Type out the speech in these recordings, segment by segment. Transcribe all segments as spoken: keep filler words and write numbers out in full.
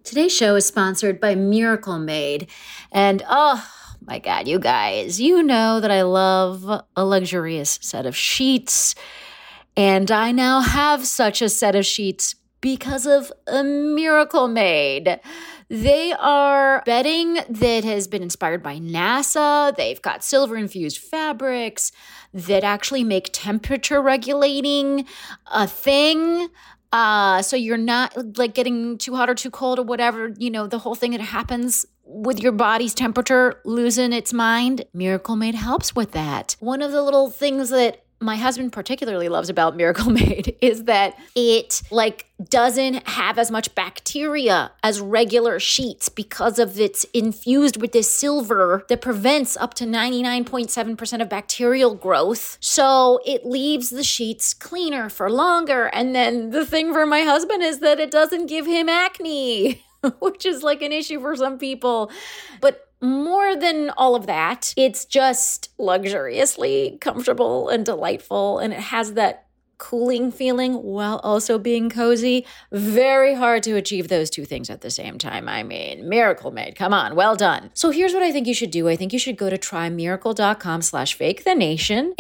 Today's show is sponsored by Miracle Made. And oh my God, you guys, you know that I love a luxurious set of sheets. And I now have such a set of sheets because of a Miracle Made. They are bedding that has been inspired by NASA. They've got silver-infused fabrics that actually make temperature regulating a thing. Uh, so you're not like getting too hot or too cold or whatever, you know, the whole thing that happens with your body's temperature losing its mind. Miracle Made helps with that. One of the little things that my husband particularly loves about Miracle Made is that it like doesn't have as much bacteria as regular sheets because of it's infused with this silver that prevents up to ninety-nine point seven percent of bacterial growth. So it leaves the sheets cleaner for longer. And then the thing for my husband is that it doesn't give him acne, which is like an issue for some people. But more than all of that, it's just luxuriously comfortable and delightful, and it has that cooling feeling while also being cozy. Very hard to achieve those two things at the same time. I mean, Miracle Made, come on, well done. So here's what I think you should do. I think you should go to trymiracle.com slash fake the nation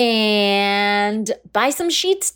and buy some sheets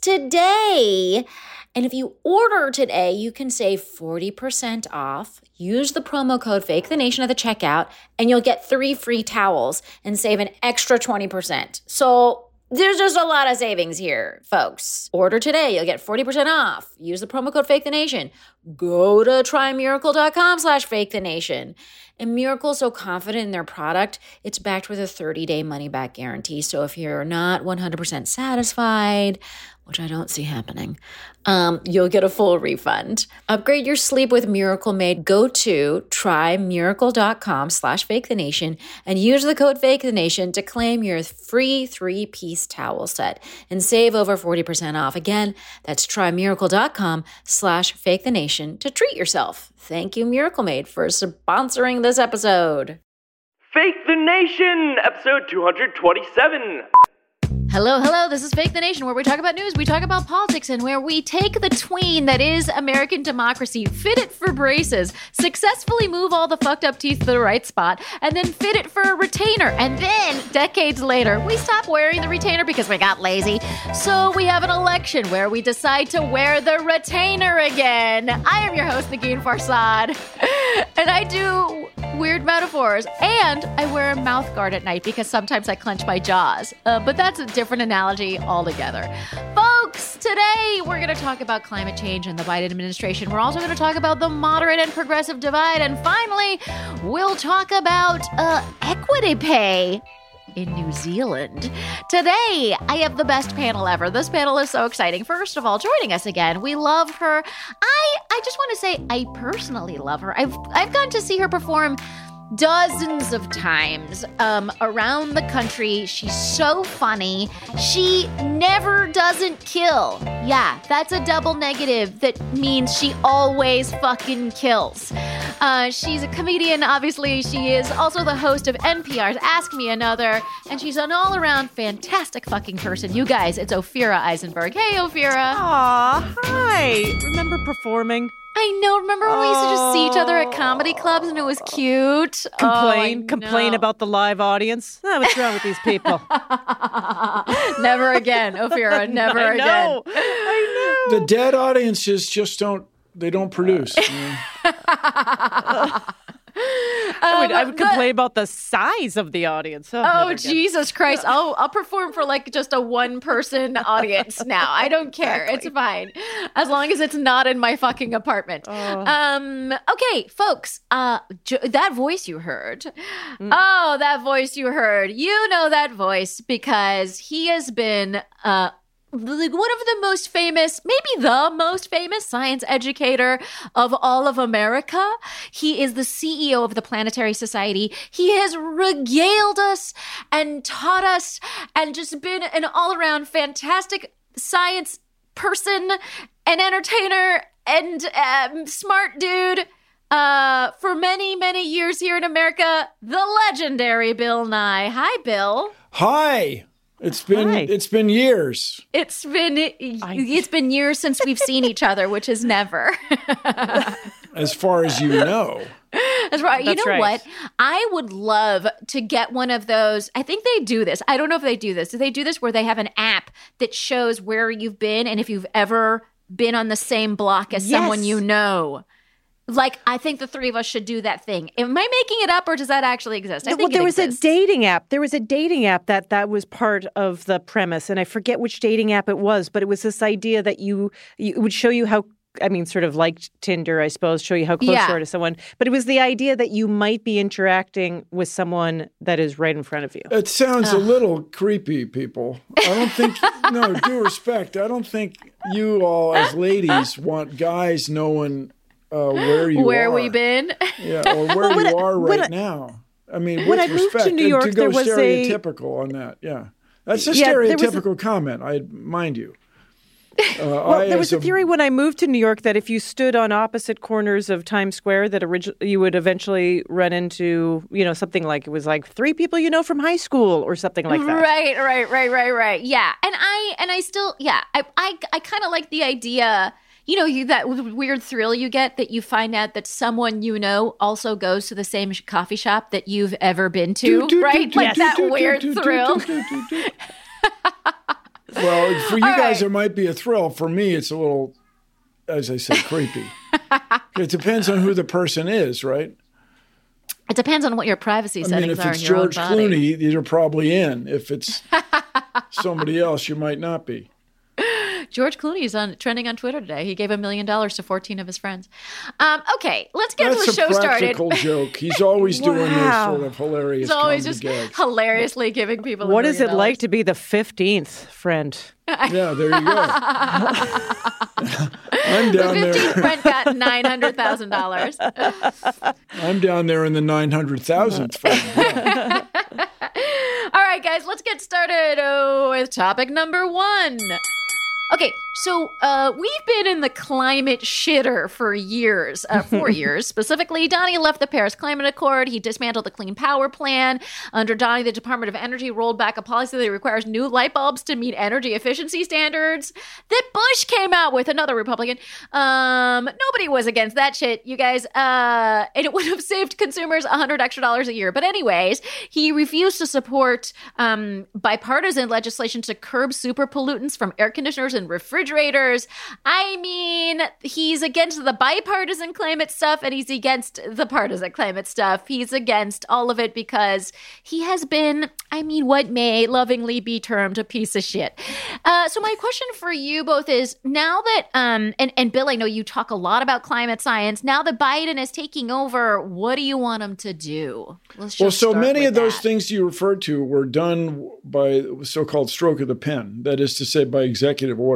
today. And if you order today, you can save forty percent off. Use the promo code FAKETHENATION at the checkout, and you'll get three free towels and save an extra twenty percent. So there's just a lot of savings here, folks. Order today. You'll get forty percent off. Use the promo code FAKETHENATION. Go to trymiracle.com slash FAKETHENATION. And Miracle's so confident in their product, it's backed with a thirty-day money-back guarantee. So if you're not one hundred percent satisfied, which I don't see happening, um, you'll get a full refund. Upgrade your sleep with Miracle Made. Go to trymiracle.com slash fakethenation and use the code FAKETHENATION to claim your free three-piece towel set and save over forty percent off. Again, that's trymiracle.com slash fakethenation to treat yourself. Thank you, Miracle Made, for sponsoring this episode. Fake the Nation, episode two twenty-seven. Hello, hello, this is Fake the Nation, where we talk about news, we talk about politics, and where we take the tween that is American democracy, fit it for braces, successfully move all the fucked up teeth to the right spot, and then fit it for a retainer. And then, decades later, we stop wearing the retainer because we got lazy. So we have an election where we decide to wear the retainer again. I am your host, Negin Farsad, and I do weird metaphors, and I wear a mouth guard at night because sometimes I clench my jaws. Uh, but that's a different analogy altogether. Folks, today we're going to talk about climate change and the Biden administration. We're also going to talk about the moderate and progressive divide. And finally, we'll talk about uh, equity pay in New Zealand. Today, I have the best panel ever. This panel is so exciting. First of all, joining us again, we love her. I I just want to say I personally love her. I've I've gotten to see her perform dozens of times um, around the country. She's so funny. She never doesn't kill. Yeah, that's a double negative. That means she always fucking kills. Uh, she's a comedian, obviously. She is also the host of N P R's Ask Me Another, and she's an all-around fantastic fucking person. You guys, it's Ophira Eisenberg. Hey, Ophira. Aw, hi. Remember performing? I know. Remember when we used to just see each other at comedy clubs and it was cute? Complain, oh, complain about the live audience. Oh, what's wrong with these people? Never again, Ophira. Never I again. know. I know. The dead audiences just don't. They don't produce. I would, I would Um, complain about the size of the audience. Oh, Oh, never again. Jesus Christ. I'll, I'll perform for like just a one person audience now. I don't care. Exactly. It's fine. As long as it's not in my fucking apartment. Oh. Um, okay, folks, uh, jo- that voice you heard. Mm. Oh, that voice you heard. You know that voice because he has been, uh, like one of the most famous, maybe the most famous science educator of all of America. He is the C E O of the Planetary Society. He has regaled us and taught us and just been an all-around fantastic science person and entertainer and um, smart dude uh, for many, many years here in America, the legendary Bill Nye. Hi, Bill. Hi. It's been Hi. it's been years. It's been it's been years since we've seen each other, which is never. as far as you know. That's right. You That's know right. what? I would love to get one of those. I think they do this. I don't know if they do this. Do they do this where they have an app that shows where you've been and if you've ever been on the same block as Yes. someone you know? Like, I think the three of us should do that thing. Am I making it up or does that actually exist? I well, think there it was exists. a dating app. There was a dating app that that was part of the premise, and I forget which dating app it was, but it was this idea that you, you it would show you how. I mean, sort of like Tinder, I suppose, show you how close Yeah. you are to someone. But it was the idea that you might be interacting with someone that is right in front of you. It sounds a little creepy, people. I don't think, no, due respect, I don't think you all as ladies want guys knowing uh, where you Where are. we been? Yeah, or where Well, when you I- are when right I- now. I mean, when with I moved to respect, New and York, to go there was a- stereotypical on that, yeah. That's a Yeah, there was a- stereotypical comment, I mind you. Uh, Well, I, there as was a theory when I moved to New York that if you stood on opposite corners of Times Square, that origi- you would eventually run into, you know, something like it was like three people you know from high school or something like that. Right, right, right, right, right. Yeah. And I and I still yeah, I I, I kind of like the idea, you know, you that weird thrill you get that you find out that someone you know also goes to the same sh- coffee shop that you've ever been to, right? Like that weird thrill. Well, for you All guys, right. it might be a thrill. For me, it's a little, as I said, creepy. It depends on who the person is, right? It depends on what your privacy I settings mean, if are it's in your George own body. Clooney, you're probably in. If it's somebody else, you might not be. George Clooney's on trending on Twitter today. He gave a million dollars to fourteen of his friends. Um, okay, let's get That's the show a started. practical joke. He's always doing those Wow. sort of hilarious He's always comedy just gags. hilariously giving people. a What is million it like dollars. to be the fifteenth friend? Yeah, there you go. I'm down The fifteenth there. friend got nine hundred thousand dollars. I'm down there in the nine hundred thousandth friend. Yeah. All right, guys, let's get started uh, with topic number one. Okay, so uh, we've been in the climate shitter for years, uh, four years specifically. Donnie left the Paris Climate Accord. He dismantled the Clean Power Plan. Under Donnie, the Department of Energy rolled back a policy that requires new light bulbs to meet energy efficiency standards that Bush came out with, another Republican. Um, nobody was against that shit, you guys. Uh, and it would have saved consumers one hundred extra dollars a year. But anyways, he refused to support um, bipartisan legislation to curb super pollutants from air conditioners and refrigerators. I mean, he's against the bipartisan climate stuff and he's against the partisan climate stuff. He's against all of it because he has been, I mean, what may lovingly be termed a piece of shit. Uh, so my question for you both is, now that, um, and, and Bill, I know you talk a lot about climate science. Now that Biden is taking over, what do you want him to do? Let's just Well, so start many with of those that. things you referred to were done by the so-called stroke of the pen, that is to say, by executive order.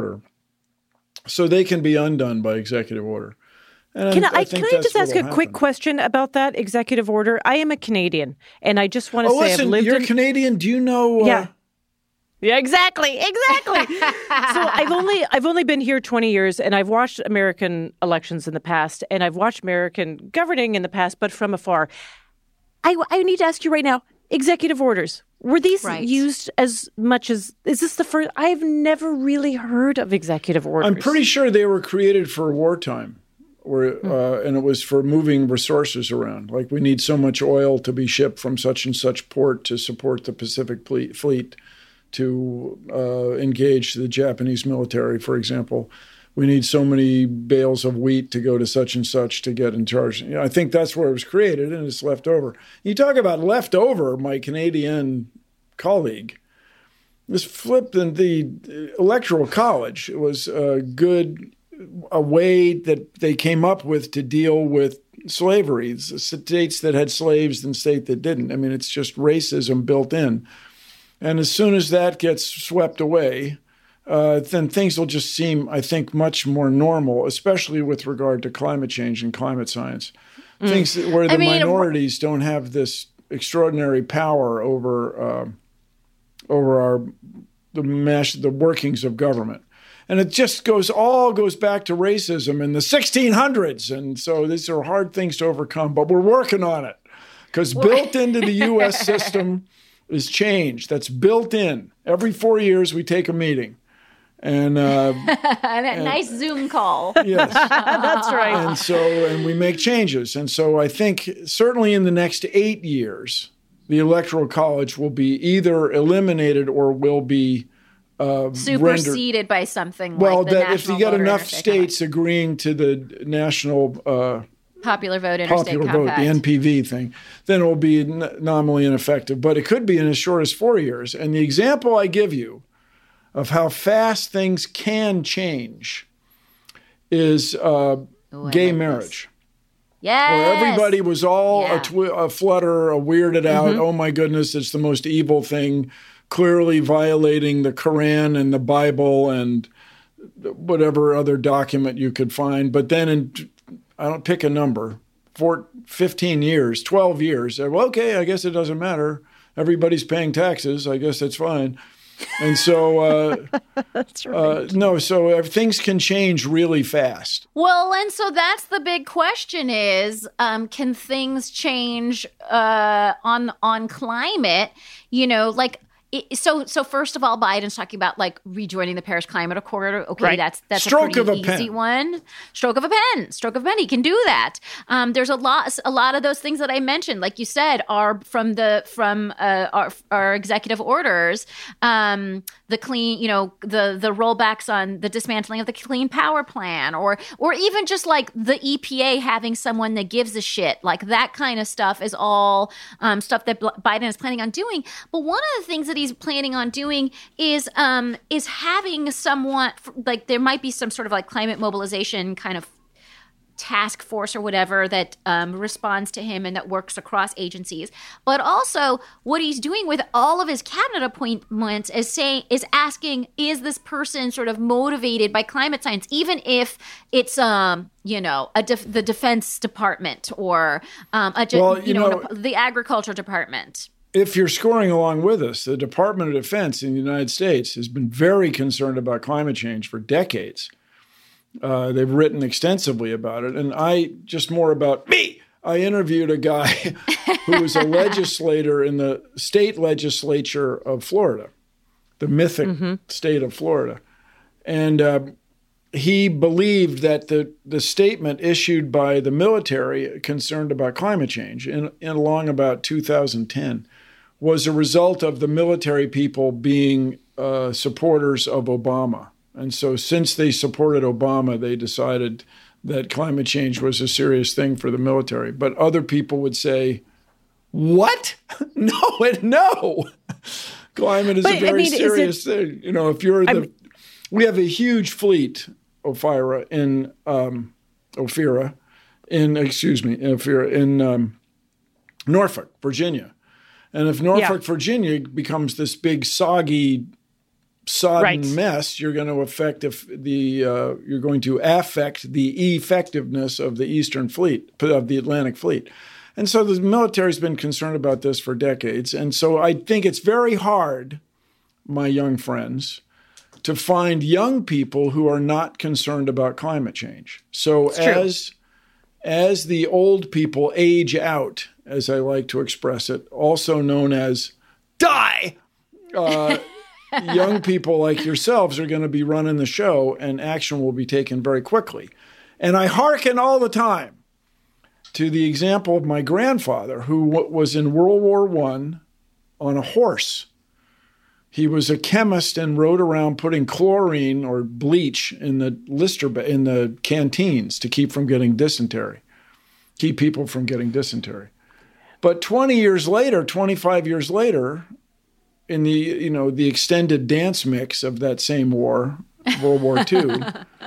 So they can be undone by executive order. And Can I, I, can think I that's just ask a what'll quick happen. question about that executive order? I am a Canadian, and I just want to Oh, say listen, I've lived you're in Canadian. Do you know? Uh, Yeah. Yeah, exactly, exactly. so I've only I've only been here twenty years, and I've watched American elections in the past, and I've watched American governing in the past, but from afar. I, I need to ask you right now: executive orders, were these Right. used as much as? Is this the first? I've never really heard of executive orders. I'm pretty sure they were created for wartime, where, uh, and it was for moving resources around. Like we need so much oil to be shipped from such and such port to support the Pacific ple- Fleet, to uh, engage the Japanese military, for example. We need so many bales of wheat to go to such and such to get in charge. You know, I think that's where it was created, and it's left over. You talk about left over, my Canadian colleague. This flipped in the Electoral College. It was a good a way that they came up with to deal with slavery. The states that had slaves and state that didn't. I mean, it's just racism built in. And as soon as that gets swept away, uh, then things will just seem, I think, much more normal, especially with regard to climate change and climate science. Mm. Things that, where the I mean, minorities don't have this extraordinary power over uh, over our the mash, the workings of government. And it just goes all goes back to racism in the sixteen hundreds. And so these are hard things to overcome, but we're working on it because built into the U S system is change. That's built in. Every four years we take a meeting And, uh, and a nice Zoom call. Yes. That's right. And so, and we make changes. And so I think certainly in the next eight years, the Electoral College will be either eliminated or will be uh, superseded rendered, by something well, like the that if you get National enough Voter states agreeing to the national uh, popular vote interstate popular vote, compact. the N P V thing, then it will be n- nominally ineffective. But it could be in as short as four years. And the example I give you of how fast things can change is uh, Ooh, gay marriage. Yes. Where everybody was all Yeah. a, twi- a flutter, a weirded out. Mm-hmm. Oh my goodness, it's the most evil thing, clearly violating the Quran and the Bible and whatever other document you could find. But then, in I don't pick a number, for fifteen years, twelve years. Well, okay, I guess it doesn't matter. Everybody's paying taxes. I guess that's fine. And so, uh, That's right. uh, no, so uh, things can change really fast. Well, and so that's the big question is, um, can things change uh, on on climate? You know, like, it, so so first of all, Biden's talking about like rejoining the Paris Climate Accord. Okay, Right. that's that's Stroke a of pretty a easy pen. one. Stroke of a pen. Stroke of a pen. He can do that. Um, there's a lot a lot of those things that I mentioned, like you said, are from the from uh, our, our executive orders. Um, the clean, you know, the the rollbacks on the dismantling of the Clean Power Plan, or or even just like the E P A having someone that gives a shit, like that kind of stuff is all um, stuff that Biden is planning on doing. But one of the things that he's planning on doing is um, is having someone like there might be some sort of like climate mobilization kind of task force or whatever that um, responds to him and that works across agencies. But also what he's doing with all of his cabinet appointments is saying is asking, is this person sort of motivated by climate science, even if it's um you know a def- the Defense Department or um a Well, you, you know, know- the Agriculture Department. If you're scoring along with us, the Department of Defense in the United States has been very concerned about climate change for decades. Uh, they've written extensively about it. And I, just more about me, I interviewed a guy who was a legislator in the state legislature of Florida, the mythic mm-hmm. state of Florida. And uh, he believed that the, the statement issued by the military concerned about climate change in, in along about two thousand ten was a result of the military people being uh, supporters of Obama. And so since they supported Obama, they decided that climate change was a serious thing for the military. But other people would say, what? No, and no. Climate is But, a very I mean, is serious it- thing. You know, if you're the, I'm- we have a huge fleet, Ophira, in, um, Ophira, in, excuse me, Ophira, in um, Norfolk, Virginia. And if Norfolk, Yeah. Virginia becomes this big soggy, sodden Right. mess, you're going to affect if the uh, you're going to affect the effectiveness of the Eastern Fleet, of the Atlantic Fleet. And so the military's been concerned about this for decades. And so I think it's very hard, my young friends, to find young people who are not concerned about climate change. So It's true. as as the old people age out, as I like to express it, also known as die, uh, young people like yourselves are going to be running the show and action will be taken very quickly. And I hearken all the time to the example of my grandfather, who w- was in World War One on a horse. He was a chemist and rode around putting chlorine or bleach in the Lister ba- in the canteens to keep from getting dysentery, keep people from getting dysentery. But twenty years later, twenty-five years later, in the you know the extended dance mix of that same war, World War Two,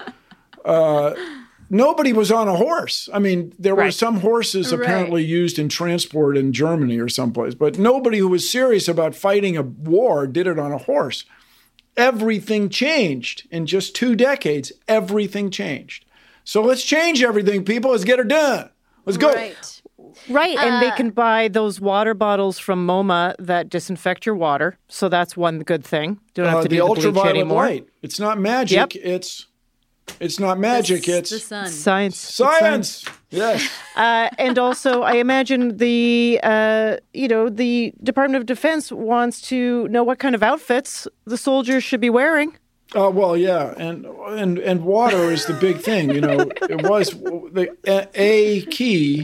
uh, nobody was on a horse. I mean, there were Right. some horses Right. apparently used in transport in Germany or someplace, but nobody who was serious about fighting a war did it on a horse. Everything changed in just two decades. Everything changed. So let's change everything, people. Let's get her done. Let's go. Right. Right, and they Uh, can buy those water bottles from MoMA that disinfect your water. So that's one good thing. Don't have Uh, to the do the bleach ultraviolet anymore. light. It's not magic. Yep. It's it's not magic. The- it's the sun. Science. It's science. Yes. Uh, and also, I imagine the uh, you know the Department of Defense wants to know what kind of outfits the soldiers should be wearing. Oh, well, yeah. And, and, and water is the big thing. You know, it was the a key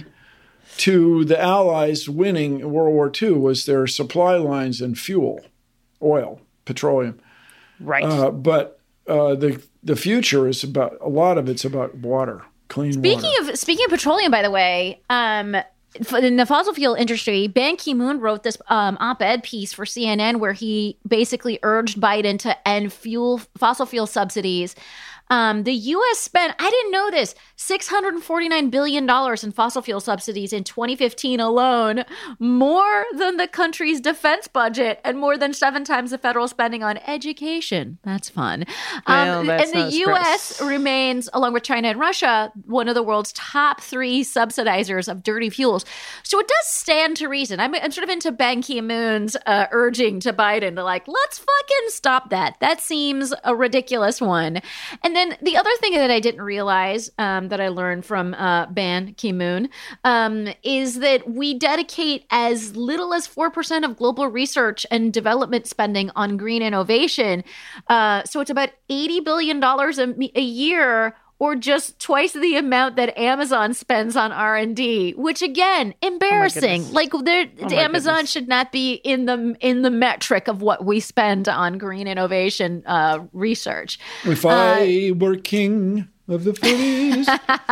to the Allies winning in World War Two was their supply lines and fuel, oil, petroleum. Right. Uh, but uh, the the future is about, a lot of it's about water, clean Speaking water. of speaking of petroleum, by the way, um, in the fossil fuel industry, Ban Ki-moon wrote this um, op-ed piece for C N N where he basically urged Biden to end fuel fossil fuel subsidies. Um, the U S spent, I didn't know this, six hundred forty-nine billion dollars in fossil fuel subsidies in twenty fifteen alone, more than the country's defense budget and more than seven times the federal spending on education. That's fun. Well, Um, that's and not the U S remains, along with China and Russia, one of the world's top three subsidizers of dirty fuels. So it does stand to reason. I'm, I'm sort of into Ban Ki-moon's uh, urging to Biden to like, let's fucking stop that. That seems a ridiculous one. And then the other thing that I didn't realize um, that I learned from uh, Ban Ki-moon um, is that we dedicate as little as four percent of global research and development spending on green innovation. Uh, so it's about eighty billion dollars a, a year, or just twice the amount that Amazon spends on R and D, which again, embarrassing. goodness. Like there, Oh my Amazon goodness. should not be in the in the metric of what we spend on green innovation uh, research. If I were king of the footies.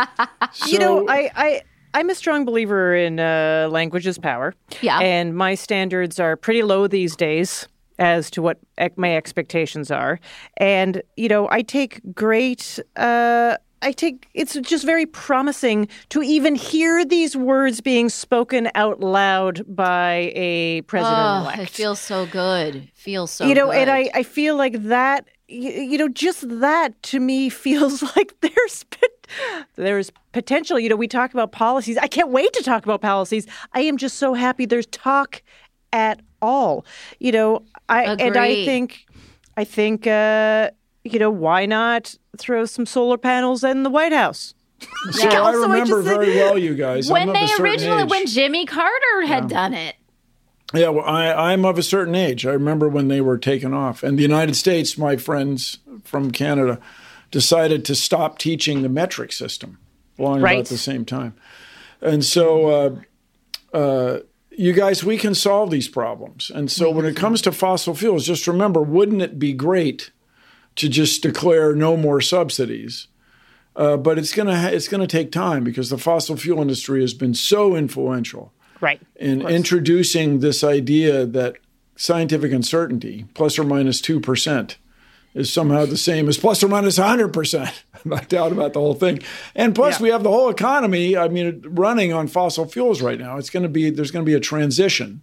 So, You know, I, I I'm a strong believer in uh, language is power. Yeah. And my standards are pretty low these days as to what ec- my expectations are. And, you know, I take great, uh, I take, it's just very promising to even hear these words being spoken out loud by a Oh, president-elect. it feels so good. Feels so you know, good. and I, I feel like that, you, you know, just that to me feels like there's pot- there's potential. You know, we talk about policies. I can't wait to talk about policies. I am just so happy there's talk at all. You know, I and I Agree. think I think uh, you know, why not throw some solar panels in the White House? so Yeah. I So I remember just- very well, you guys. when I'm of they a certain originally, age. when Jimmy Carter had done it. Yeah, well, I, I'm of a certain age. I remember when they were taken off. And the United States, my friends from Canada, decided to stop teaching the metric system along Right. about the same time. And so, uh, uh, you guys, we can solve these problems. And so when it comes to fossil fuels, just remember, wouldn't it be great to just declare no more subsidies? Uh, but it's going to ha- it's going to take time because the fossil fuel industry has been so influential Right. in introducing this idea that scientific uncertainty, plus or minus two percent, is somehow the same as plus or minus one hundred percent. I doubt about the whole thing. And plus, Yeah. we have the whole economy, I mean, running on fossil fuels right now. It's going to be, there's going to be a transition.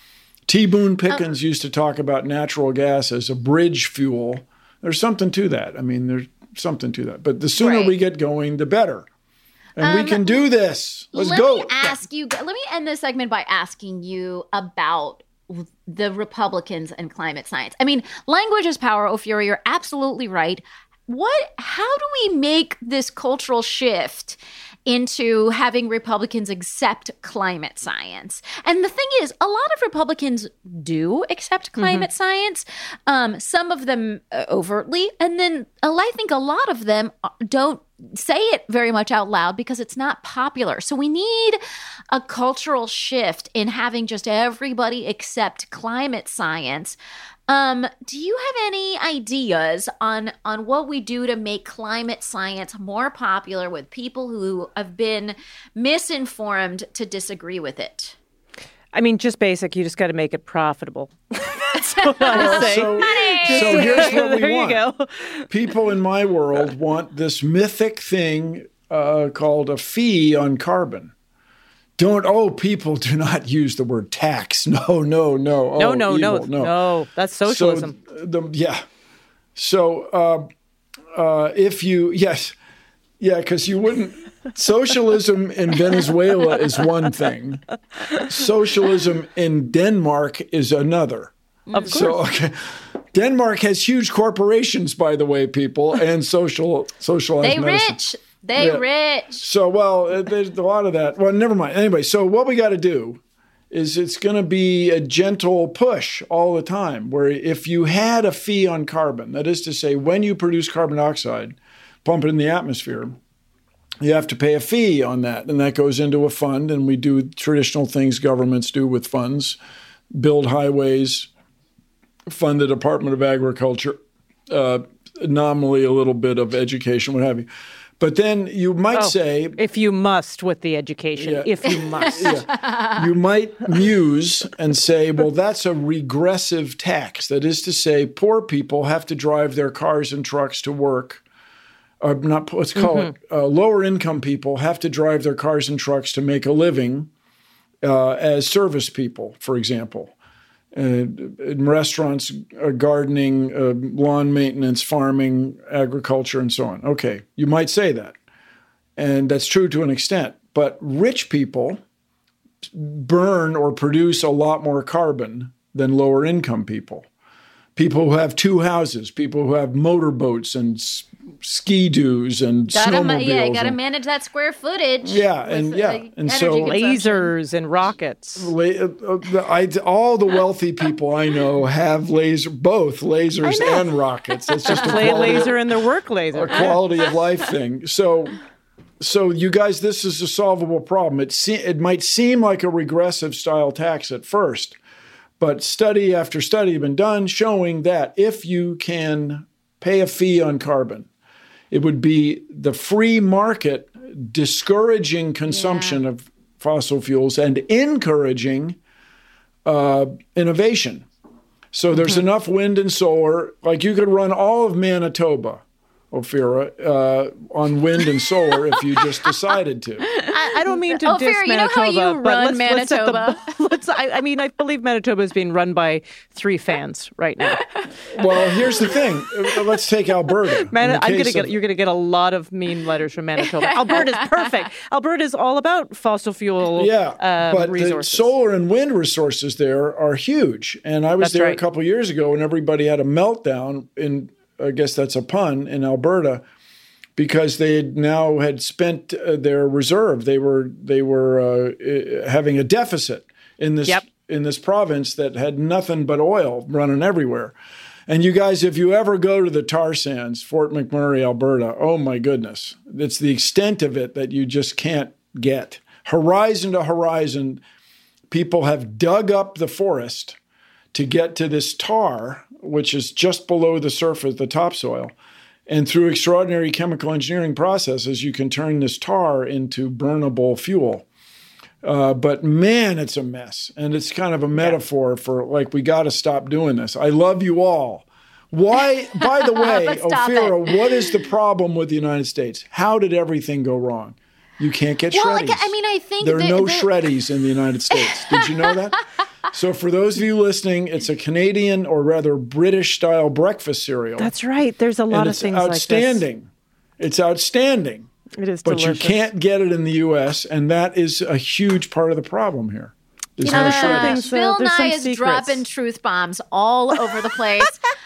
T. Boone Pickens used to talk about natural gas as a bridge fuel. There's something to that. I mean, there's something to that. But the sooner Right. we get going, the better. And we can do this. Let's Let go. me ask you. Let me end this segment by asking you about the Republicans and climate science. I mean, language is power. Ophira, you're absolutely right. What? How do we make this cultural shift into having Republicans accept climate science? And the thing is, a lot of Republicans do accept climate science. Um, some of them uh, overtly, and then uh, I think a lot of them don't say it very much out loud because it's not popular. So we need a cultural shift in having just everybody accept climate science. Um, do you have any ideas on on what we do to make climate science more popular with people who have been misinformed to disagree with it? I mean, just basic. You just got to make it profitable. That's what I say. So, so here's what we there want. you go. People in my world want this mythic thing uh, called a fee on carbon. Don't, oh, people do not use the word tax. No, no, no. Oh, No, no, no, evil, no, no. That's socialism. So, the, yeah. So uh, uh, if you, yes, yeah, because you wouldn't, socialism in Venezuela is one thing. Socialism in Denmark is another. Of course. So, okay. Denmark has huge corporations, by the way, people, and social socialized They medicine. rich. They Yeah. rich. So, well, uh, there's a lot of that. Well, never mind. Anyway, so what we got to do is it's going to be a gentle push all the time, where if you had a fee on carbon, that is to say, when you produce carbon dioxide, pump it in the atmosphere, you have to pay a fee on that. And that goes into a fund. And we do traditional things governments do with funds, build highways, fund the Department of Agriculture, uh, nominally a little bit of education, what have you. But then you might oh, say... If you must with the education, yeah, if you must. Yeah, you might muse and say, well, that's a regressive tax. That is to say, poor people have to drive their cars and trucks to work. Or not, let's call mm-hmm. it uh, lower income people have to drive their cars and trucks to make a living uh, as service people, for example. Uh, in restaurants, uh, gardening, uh, lawn maintenance, farming, agriculture, and so on. Okay, you might say that. And that's true to an extent. But rich people burn or produce a lot more carbon than lower income people. People who have two houses, people who have motorboats and s- ski-doos and gotta, snowmobiles. Yeah, you got to and, manage that square footage. Yeah, and with, yeah, uh, and so lasers and rockets. La- uh, I, all the wealthy people I know have laser, both lasers and rockets. It's just a play quality, laser and their work laser, a quality of life thing. So, so you guys, this is a solvable problem. It se- it might seem like a regressive style tax at first. But study after study have been done showing that if you can pay a fee on carbon, it would be the free market discouraging consumption yeah. of fossil fuels and encouraging uh, innovation. So there's mm-hmm. enough wind and solar. Like you could run all of Manitoba, Ophira, uh, on wind and solar if you just decided to. I, I don't mean to Ophira, diss you know Manitoba, how you but run let's, Manitoba? Let's the, let's, I, I mean, I believe Manitoba is being run by three fans right now. Well, here's the thing. Let's take Alberta. Man, I'm gonna of, get you're gonna get a lot of mean letters from Manitoba. Alberta's perfect. Alberta's all about fossil fuel. Yeah, um, but resources. the solar and wind resources there are huge. And I was That's there right. a couple of years ago, and everybody had a meltdown in. I guess that's a pun, in Alberta, because they had now had spent uh, their reserve. They were they were uh, having a deficit in this yep. in this province that had nothing but oil running everywhere. And you guys, if you ever go to the tar sands, Fort McMurray, Alberta, oh my goodness, it's the extent of it that you just can't get. Horizon to horizon, people have dug up the forest to get to this tar, which is just below the surface, the topsoil. And through extraordinary chemical engineering processes, you can turn this tar into burnable fuel. Uh, but man, it's a mess. And it's kind of a metaphor for like, we got to stop doing this. I love you all. Why, by the way, Ophira, what is the problem with the United States? How did everything go wrong? You can't get well, shreddies. Like, I mean, I think there are the, no the... shreddies in the United States. Did you know that? So for those of you listening, it's a Canadian or rather British-style breakfast cereal. That's right. There's a lot and of things like this. It's outstanding. It's outstanding. It is but delicious. You can't get it in the U S, and that is a huge part of the problem here. There's uh, no shreddies. Bill There's Nye is secrets. dropping truth bombs all over the place.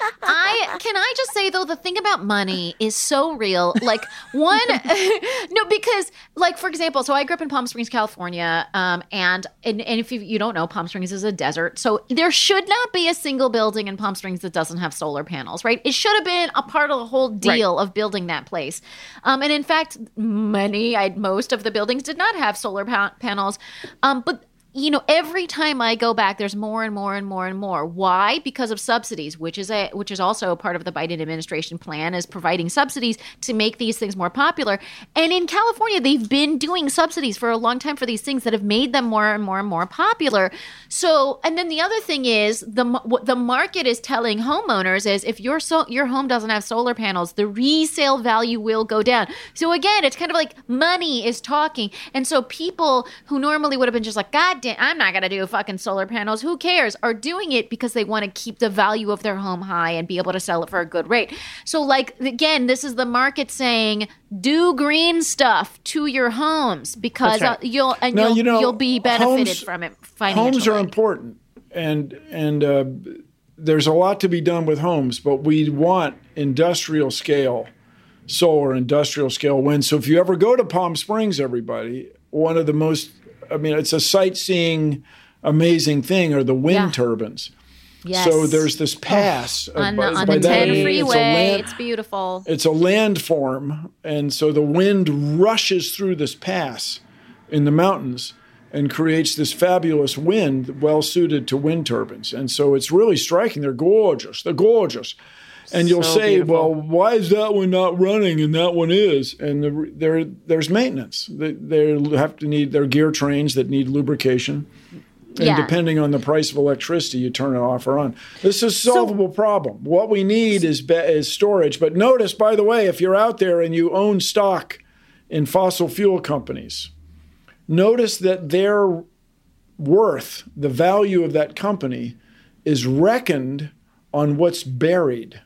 I can I just say though, the thing about money is so real. Like one, no, because like for example, so I grew up in Palm Springs, California, um, and, and and if you, you don't know, Palm Springs is a desert, so there should not be a single building in Palm Springs that doesn't have solar panels, right? It should have been a part of the whole deal right. of building that place. Um, and in fact, many, I, most of the buildings did not have solar pa- panels, um, but. You know, every time I go back, there's more and more and more and more. Why? Because of subsidies, which is a which is also a part of the Biden administration plan, is providing subsidies to make these things more popular. And in California, they've been doing subsidies for a long time for these things that have made them more and more and more popular. So, and then the other thing is the what the market is telling homeowners is if your so, your home doesn't have solar panels, the resale value will go down. So again, it's kind of like money is talking, and so people who normally would have been just like, God. I'm not going to do fucking solar panels. Who cares? Are doing it because they want to keep the value of their home high and be able to sell it for a good rate. So like, again, this is the market saying, do green stuff to your homes because right. uh, you'll, and now, you'll, you know, you'll be benefited homes, from it financially. Homes are important. And, and uh, there's a lot to be done with homes, but we want industrial scale solar, industrial scale wind. So if you ever go to Palm Springs, everybody, one of the most I mean, it's a sightseeing amazing thing are the wind Yeah. turbines. Yes. So there's this pass. Oh, on, by, on by the that I ten mean freeway. It's, a land, It's beautiful. it's a landform, and so the wind rushes through this pass in the mountains and creates this fabulous wind well suited to wind turbines. And so it's really striking. They're gorgeous. They're gorgeous. And you'll So say, beautiful. well, why is that one not running and that one is? And the, there, there's maintenance. They, they have to need their gear trains that need lubrication. And Yeah. depending on the price of electricity, you turn it off or on. This is a solvable problem. What we need is, be- is storage. But notice, by the way, if you're out there and you own stock in fossil fuel companies, notice that their worth, the value of that company, is reckoned on what's buried,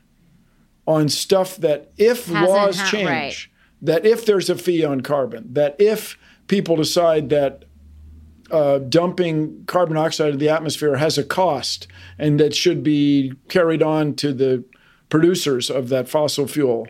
on stuff that if Hasn't laws ha- change, right. that if there's a fee on carbon, that if people decide that uh, dumping carbon dioxide into the atmosphere has a cost and that should be carried on to the producers of that fossil fuel,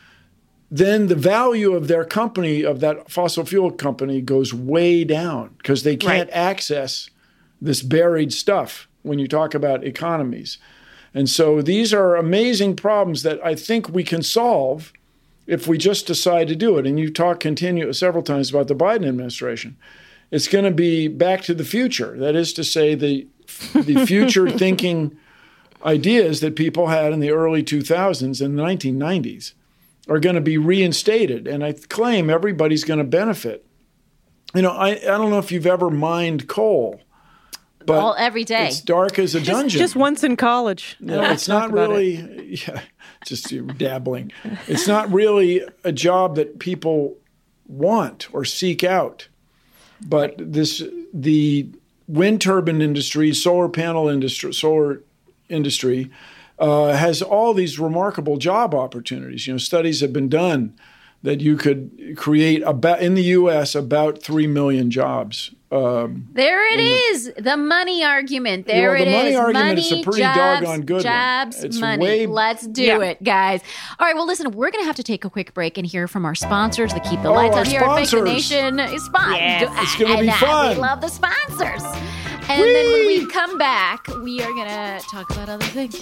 then the value of their company, of that fossil fuel company, goes way down because they can't Right. access this buried stuff when you talk about economies. And so these are amazing problems that I think we can solve if we just decide to do it. And you talk continue several times about the Biden administration. It's going to be back to the future. That is to say, the the future thinking ideas that people had in the early two thousands and the nineteen nineties are going to be reinstated. And I claim everybody's going to benefit. You know, I, I don't know if you've ever mined coal, but All every day. it's dark as a Just, dungeon. just once in college. You know, it's not really, yeah, just dabbling. It's not really a job that people want or seek out. But this, the wind turbine industry, solar panel industry, solar industry, uh, has all these remarkable job opportunities. You know, studies have been done that you could create about in the U S about three million jobs. Um, There it is, the money argument. There Well, the it money is. argument money, is a pretty jobs, doggone good one. jobs, It's money. way- Let's do Yeah. it, guys. All right, well, listen, we're going to have to take a quick break and hear from our sponsors that keep the Oh, lights our on here at Make the sponsors. Nation. Spon- Yes, it's gonna be and, uh, fun. We love the sponsors. And then when we come back, we are going to talk about other things.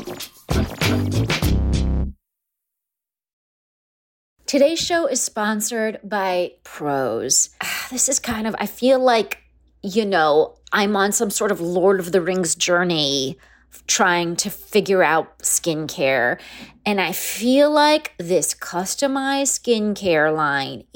Today's show is sponsored by Prose. This is kind of, I feel like, you know, I'm on some sort of Lord of the Rings journey trying to figure out skincare. And I feel like this customized skincare line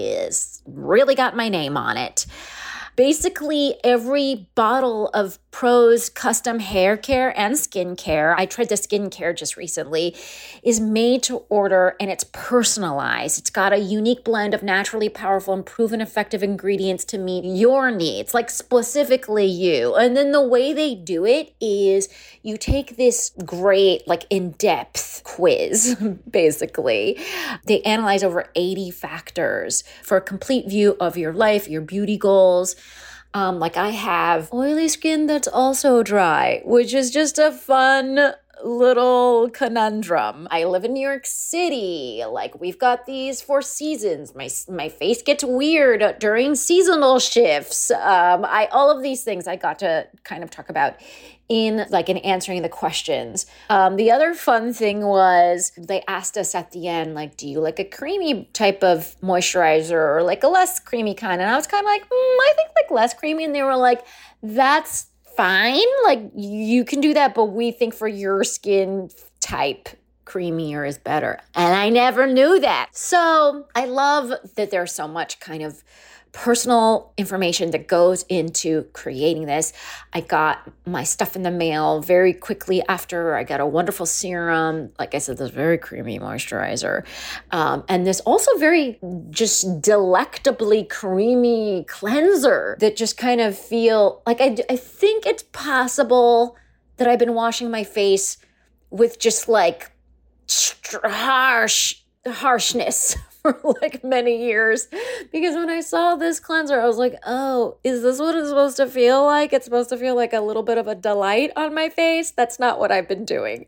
is really got my name on it. Basically, every bottle of Prose custom hair care and skincare, I tried the skincare just recently, is made to order and it's personalized. It's got a unique blend of naturally powerful and proven effective ingredients to meet your needs, like specifically you. And then the way they do it is you take this great, like in-depth quiz, basically. They analyze over eighty factors for a complete view of your life, your beauty goals. Um, like I have oily skin that's also dry, which is just a fun little conundrum. I live in New York City. Like we've got these four seasons. My my face gets weird during seasonal shifts. Um, I all of these things I got to kind of talk about in like in answering the questions. Um, the other fun thing was they asked us at the end, like, do you like a creamy type of moisturizer or like a less creamy kind? And I was kind of like, mm, I think like less creamy. And they were like, that's fine. Like you can do that, but we think for your skin type, creamier is better. And I never knew that. So I love that there's so much kind of personal information that goes into creating this. I got my stuff in the mail very quickly after. I got a wonderful serum. Like I said, this very creamy moisturizer. Um, and this also very just delectably creamy cleanser that just kind of feel like I, I think it's possible that I've been washing my face with just like harsh harshness for like many years, because when I saw this cleanser, I was like, oh, is this what it's supposed to feel like? It's supposed to feel like a little bit of a delight on my face. That's not what I've been doing.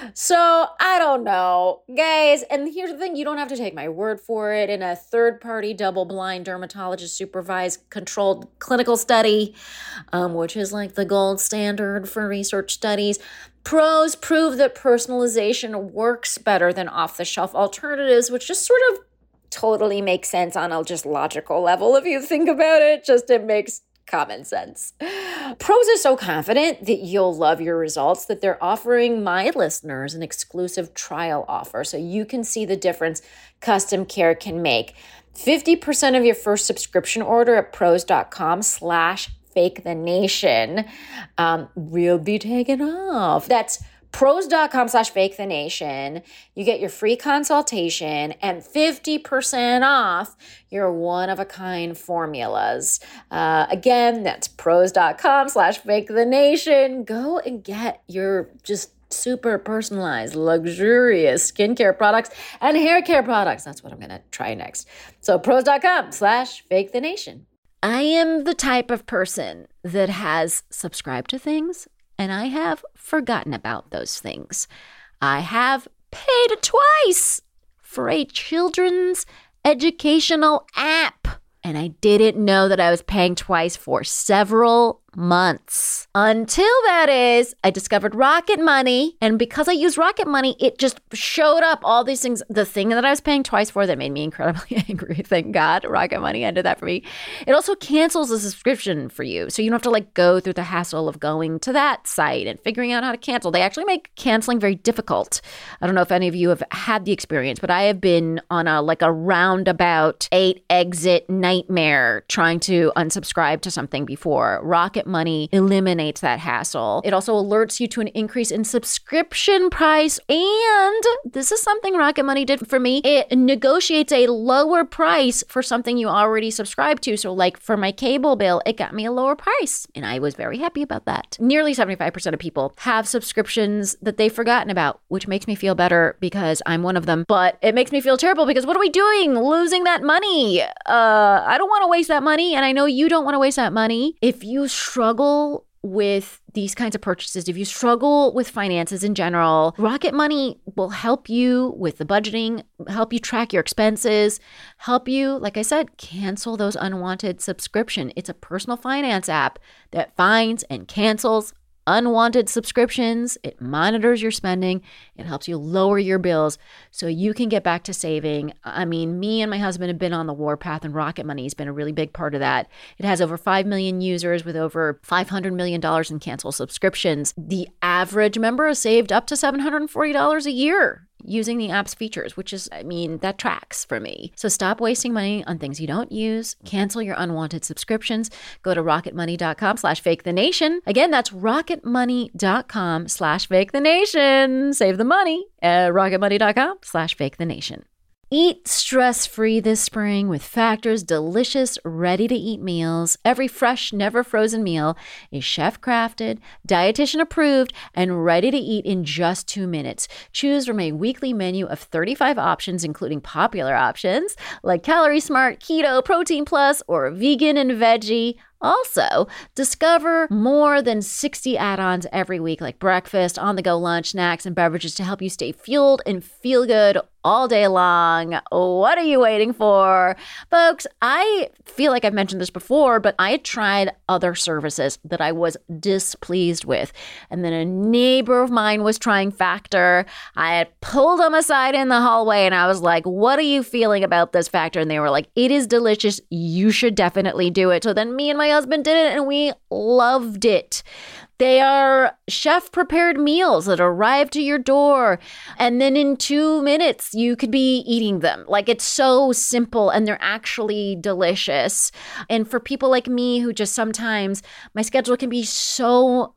So I don't know, guys. And here's the thing, you don't have to take my word for it. In a third-party, double-blind, dermatologist-supervised, controlled clinical study, um, which is like the gold standard for research studies, Prose prove that personalization works better than off-the-shelf alternatives, which just sort of totally makes sense on a just logical level if you think about it. Just it makes common sense. Prose is so confident that you'll love your results that they're offering my listeners an exclusive trial offer so you can see the difference custom care can make. fifty percent of your first subscription order at prose.com slash fake the nation um, will be taken off. That's prose.com slash fake the nation. You get your free consultation and fifty percent off your one-of-a-kind formulas. Uh, again, that's prose.com slash fake the nation. Go and get your just super personalized, luxurious skincare products and hair care products. That's what I'm going to try next. So prose.com slash fake the nation. I am the type of person that has subscribed to things and I have forgotten about those things. I have paid twice for a children's educational app, and I didn't know that I was paying twice for several months. Until that is, I discovered Rocket Money, and because I use Rocket Money, it just showed up all these things. The thing that I was paying twice for that made me incredibly angry. Thank God Rocket Money ended that for me. It also cancels the subscription for you, so you don't have to like go through the hassle of going to that site and figuring out how to cancel. They actually make canceling very difficult. I don't know if any of you have had the experience, but I have been on a like a roundabout eight exit nightmare trying to unsubscribe to something before. Rocket Money eliminates that hassle. It also alerts you to an increase in subscription price. And this is something Rocket Money did for me. It negotiates a lower price for something you already subscribe to. So like for my cable bill, it got me a lower price. And I was very happy about that. Nearly seventy-five percent of people have subscriptions that they've forgotten about, which makes me feel better because I'm one of them. But it makes me feel terrible because what are we doing? Losing that money. Uh, I don't want to waste that money. And I know you don't want to waste that money. If you struggle with these kinds of purchases, if you struggle with finances in general, Rocket Money will help you with the budgeting, help you track your expenses, help you, like I said, cancel those unwanted subscriptions. It's a personal finance app that finds and cancels unwanted subscriptions. It monitors your spending. It helps you lower your bills so you can get back to saving. I mean, me and my husband have been on the warpath, and Rocket Money has been a really big part of that. It has over five million users with over five hundred million dollars in canceled subscriptions. The average member has saved up to seven hundred forty dollars a year using the app's features, which is, I mean, that tracks for me. So stop wasting money on things you don't use. Cancel your unwanted subscriptions. Go to rocketmoney.com slash fake the nation. Again, that's rocketmoney.com slash fake the nation. Save the money at rocketmoney.com slash fake the nation. Eat stress-free this spring with Factor's delicious, ready-to-eat meals. Every fresh, never-frozen meal is chef-crafted, dietitian-approved, and ready to eat in just two minutes. Choose from a weekly menu of thirty-five options, including popular options like Calorie Smart, Keto, Protein Plus, or Vegan and Veggie. Also, discover more than sixty add-ons every week, like breakfast, on-the-go lunch, snacks, and beverages to help you stay fueled and feel good all day long. What are you waiting for? Folks, I feel like I've mentioned this before, but I had tried other services that I was displeased with. And then a neighbor of mine was trying Factor. I had pulled them aside in the hallway and I was like, what are you feeling about this Factor? And they were like, it is delicious. You should definitely do it. So then me and my husband did it and we loved it. They are chef-prepared meals that arrive to your door, and then in two minutes, you could be eating them. Like, it's so simple, and they're actually delicious. And for people like me who just sometimes, my schedule can be so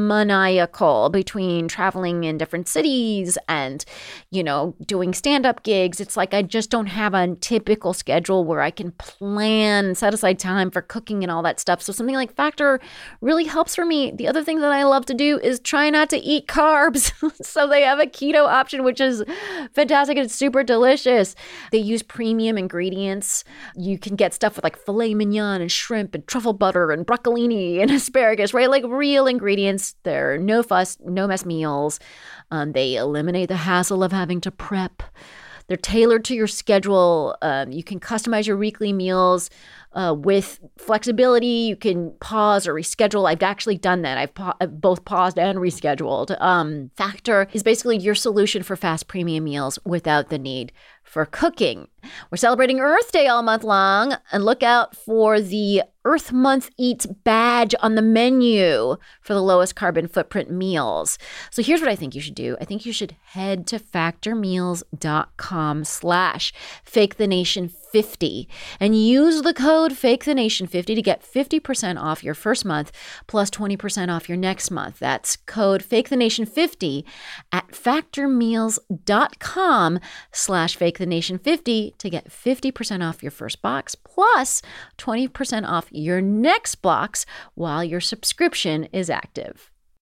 maniacal between traveling in different cities and, you know, doing stand-up gigs. It's like I just don't have a typical schedule where I can plan, set aside time for cooking and all that stuff. So something like Factor really helps for me. The other thing thing that I love to do is try not to eat carbs. So they have a keto option, which is fantastic. It's super delicious. They use premium ingredients. You can get stuff with like filet mignon and shrimp and truffle butter and broccolini and asparagus, right? Like real ingredients. They're no fuss, no mess meals. Um, they eliminate the hassle of having to prep. They're tailored to your schedule. Um, you can customize your weekly meals uh, with flexibility. You can pause or reschedule. I've actually done that. I've, pa- I've both paused and rescheduled. Um, Factor is basically your solution for fast premium meals without the need for cooking. We're celebrating Earth Day all month long, and look out for the Earth Month Eats badge on the menu for the lowest carbon footprint meals. So here's what I think you should do. I think you should head to factormeals.com slash fakethenation50 and use the code fakethenation50 to get fifty percent off your first month plus twenty percent off your next month. That's code fakethenation50 at factormeals.com slash fakethenation50 to get fifty percent off your first box plus twenty percent off your next box while your subscription is active.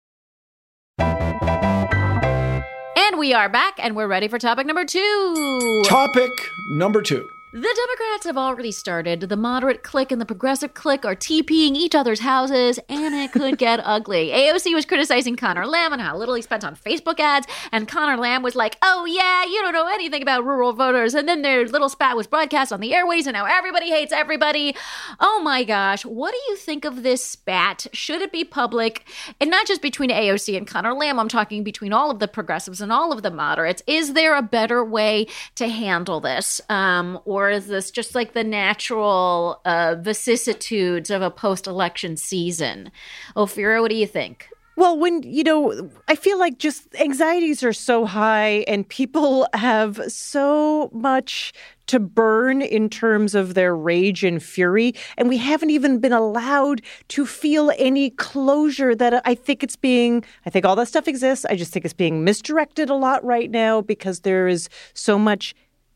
And we are back, and we're ready for topic number two. Topic number two. The Democrats have already started. The moderate clique and the progressive clique are TPing each other's houses, and it could get ugly. A O C was criticizing Conor Lamb and how little he spent on Facebook ads, and Conor Lamb was like, oh yeah, you don't know anything about rural voters, and then their little spat was broadcast on the airways, and now everybody hates everybody. Oh my gosh, what do you think of this spat? Should it be public? And not just between A O C and Conor Lamb, I'm talking between all of the progressives and all of the moderates. Is there a better way to handle this? Um, or Or is this just like the natural uh, vicissitudes of a post-election season? Ophira, what do you think? Well, when, you know, I feel like just anxieties are so high and people have so much to burn in terms of their rage and fury. And we haven't even been allowed to feel any closure that I think it's being, I think all that stuff exists. I just think it's being misdirected a lot right now because there is so much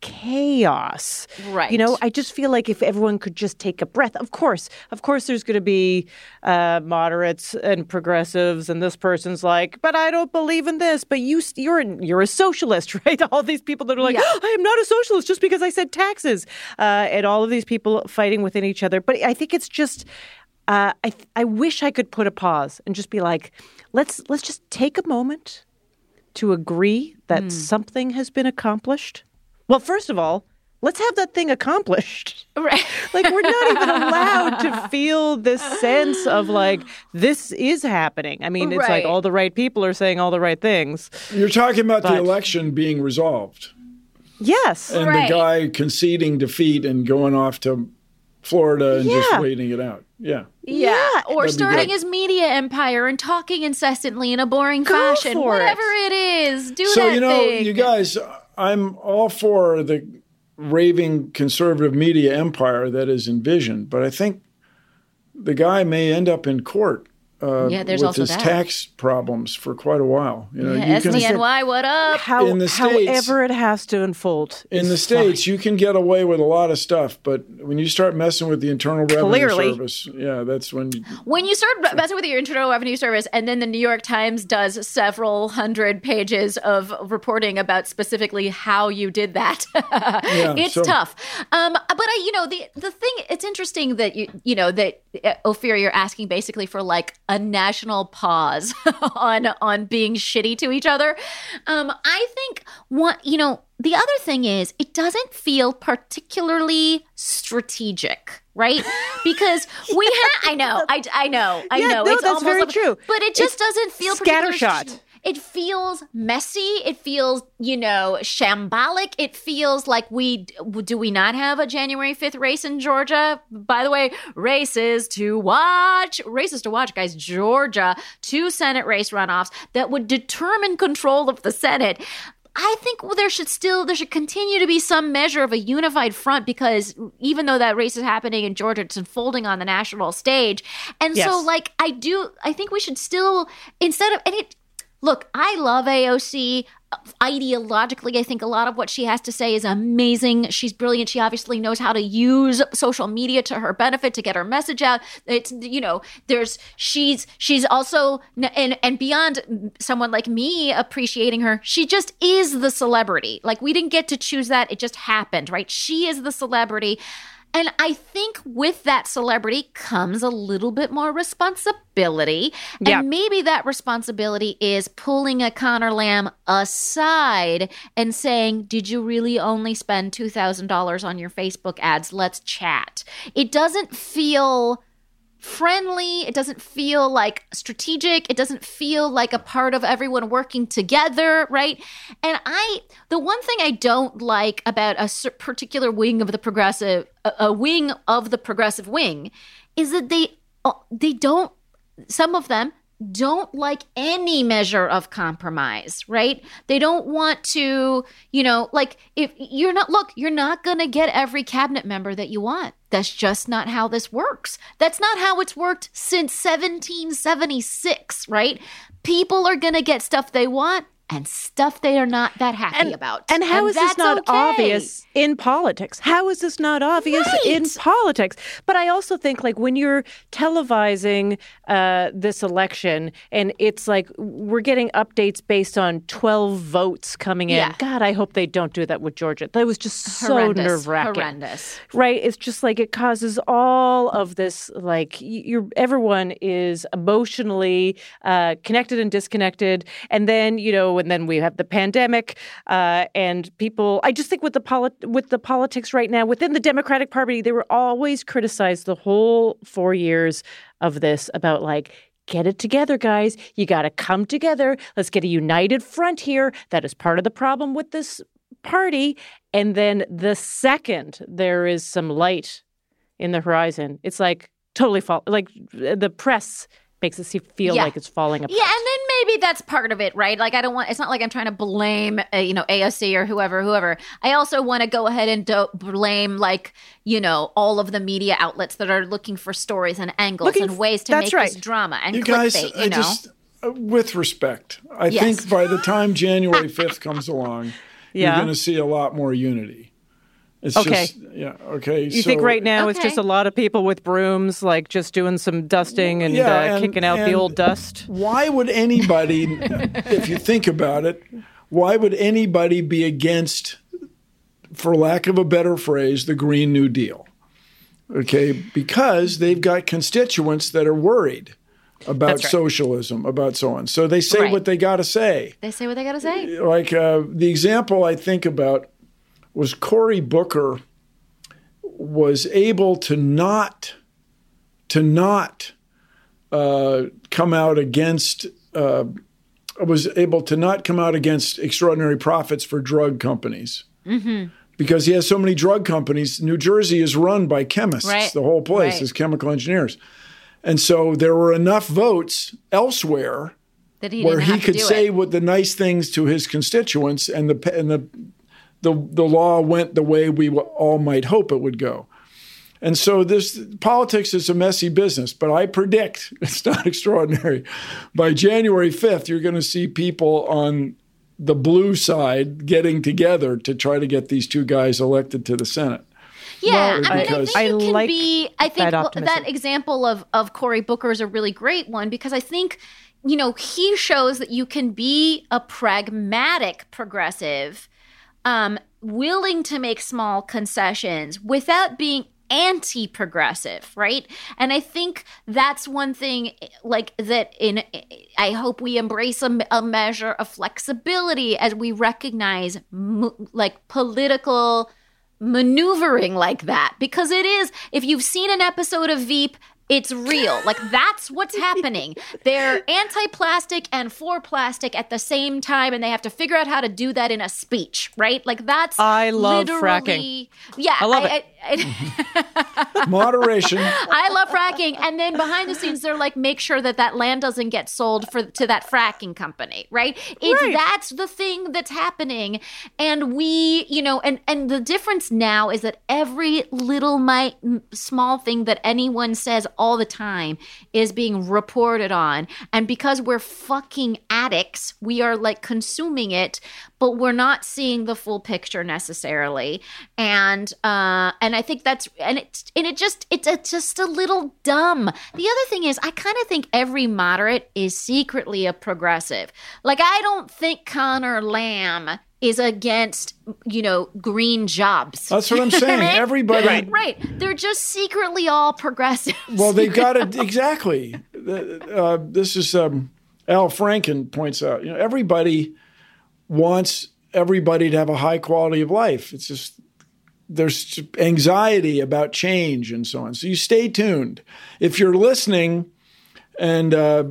chaos. Right. You know, I just feel like if everyone could just take a breath, of course, of course there's going to be uh, moderates and progressives, and this person's like, but I don't believe in this. But you, you're you're a socialist, right? All these people that are like, yeah. oh, I am not a socialist just because I said taxes, uh, and all of these people fighting within each other. But I think it's just, uh, I I wish I could put a pause and just be like, let's let's just take a moment to agree that mm. something has been accomplished. Well, first of all, let's have that thing accomplished. Right. Like, we're not even allowed to feel this sense of, like, this is happening. I mean, it's right. like all the right people are saying all the right things. You're talking about but, the election being resolved. Yes. And right. the guy conceding defeat and going off to Florida and yeah. just waiting it out. Yeah. Yeah. yeah. Or That'd starting his media empire and talking incessantly in a boring Go fashion. for Whatever it. it is, do so, that you know, thing. you guys, I'm all for the raving conservative media empire that is envisioned, but I think the guy may end up in court uh, yeah, there's with also his that. tax problems for quite a while. You know, yeah, you S D N Y, what up? How, In the States- however it has to unfold. In the is States, fine. you can get away with a lot of stuff, but when you start messing with the Internal Revenue Clearly. Service, yeah, that's when you, When you start messing with your Internal Revenue Service, and then the New York Times does several hundred pages of reporting about specifically how you did that, Yeah, it's so- tough. Um, but I, you know, the the thing, it's interesting that you, you know, that uh, Ophira, you're asking basically for like a national pause on on being shitty to each other. Um, I think what you know. The other thing is, it doesn't feel particularly strategic, right? Because we have, I know, I, I know, I Yeah, know. no, it's that's almost very like- true. But it just It's doesn't feel particularly scattershot. strat- It feels messy. It feels, you know, shambolic. It feels like we, do we not have a January fifth race in Georgia? By the way, races to watch, races to watch, guys, Georgia, two Senate race runoffs that would determine control of the Senate. I think there should still, there should continue to be some measure of a unified front because even though that race is happening in Georgia, it's unfolding on the national stage. And Yes. so like, I do, I think we should still, instead of, and it, look, I love A O C. ideologically, I think a lot of what she has to say is amazing. She's brilliant. She obviously knows how to use social media to her benefit to get her message out. It's, you know, there's, she's, she's also, and, and beyond someone like me appreciating her, she just is the celebrity. Like, we didn't get to choose that. It just happened, right? She is the celebrity. And I think with that celebrity comes a little bit more responsibility. And yeah. maybe that responsibility is pulling a Connor Lamb aside and saying, did you really only spend two thousand dollars on your Facebook ads? Let's chat. It doesn't feel friendly. It doesn't feel like strategic. It doesn't feel like a part of everyone working together, right? And I, the one thing I don't like about a particular wing of the progressive, a, a wing of the progressive wing, is that they, they don't, some of them don't like any measure of compromise, right? They don't want to, you know, like, if you're not, look, you're not going to get every cabinet member that you want. That's just not how this works. That's not how it's worked since seventeen seventy-six, right? People are going to get stuff they want and stuff they are not that happy and, about. And how and is this not okay. obvious in politics? How is this not obvious right. in politics? But I also think, like, when you're televising uh, this election and it's like we're getting updates based on twelve votes coming in. Yeah. God, I hope they don't do that with Georgia. That was just so horrendous, nerve-wracking. Horrendous. Right? It's just like it causes all of this, like, you're, everyone is emotionally uh, connected and disconnected. And then, you know, and then we have the pandemic, uh, and people. I just think with the polit- with the politics right now within the Democratic Party, they were always criticized the whole four years of this about, like, get it together, guys. You got to come together. Let's get a united front here. That is part of the problem with this party. And then the second there is some light in the horizon, it's like totally fall. Like the press makes it feel yeah. like it's falling apart. Yeah, and then maybe that's part of it, right? Like, I don't want, it's not like I'm trying to blame, uh, you know, A O C or whoever, whoever. I also want to go ahead and do- blame, like, you know, all of the media outlets that are looking for stories and angles Looking and ways to f- make right. this drama and You clickbait, guys, you I know? just, uh, with respect, I Yes. think by the time January fifth comes along, Yeah. you're going to see a lot more unity. It's Okay. just, yeah, okay. You so, think right now it's Okay. just a lot of people with brooms, like just doing some dusting and, Yeah, uh, and- kicking out the and old dust? Why would anybody, if you think about it, why would anybody be against, for lack of a better phrase, the Green New Deal? Okay, because they've got constituents that are worried about That's right. socialism, about so on. So they say Right. what they got to say. They say what they got to say. Like uh, the example I think about was Cory Booker was able to not to not uh, come out against uh, was able to not come out against extraordinary profits for drug companies. Mm-hmm. Because he has so many drug companies. New Jersey is run by chemists. Right. The whole place Right. is chemical engineers. And so there were enough votes elsewhere That he where didn't he have to could do say it. what the nice things to his constituents, and the and the the the law went the way we all might hope it would go. And so this politics is a messy business, but I predict it's not extraordinary. By January fifth, you're going to see people on the blue side getting together to try to get these two guys elected to the Senate. Yeah, Well, I mean, I because- think you I can like be. I think that well, optimism. that example of of Cory Booker is a really great one because I think, you know, he shows that you can be a pragmatic progressive, um, willing to make small concessions without being anti-progressive, right? And I think that's one thing, like that. In I hope we embrace a, a measure of flexibility as we recognize, mo- like political maneuvering like that, because it is, if you've seen an episode of Veep, it's real. Like, that's what's happening. They're anti-plastic and for plastic at the same time, and they have to figure out how to do that in a speech, right? Like, that's I love literally, fracking. Yeah, I love I, it. I, I, Moderation. I love fracking, and then behind the scenes, they're like, make sure that that land doesn't get sold for to that fracking company, right? It's Right. that's the thing that's happening, and we, you know, and and the difference now is that every little my small thing that anyone says all the time is being reported on. And because we're fucking addicts, we are like consuming it, but we're not seeing the full picture necessarily. And uh, and I think that's and it's and it just it's, it's just a little dumb. The other thing is, I kind of think every moderate is secretly a progressive. Like, I don't think Connor Lamb is against, you know, green jobs. That's what I'm saying. Everybody, right. right? They're just secretly all progressives. Well, they've got it exactly. Uh, this is um, Al Franken points out. You know, everybody wants everybody to have a high quality of life. It's just there's anxiety about change and so on. So you stay tuned. If you're listening and uh,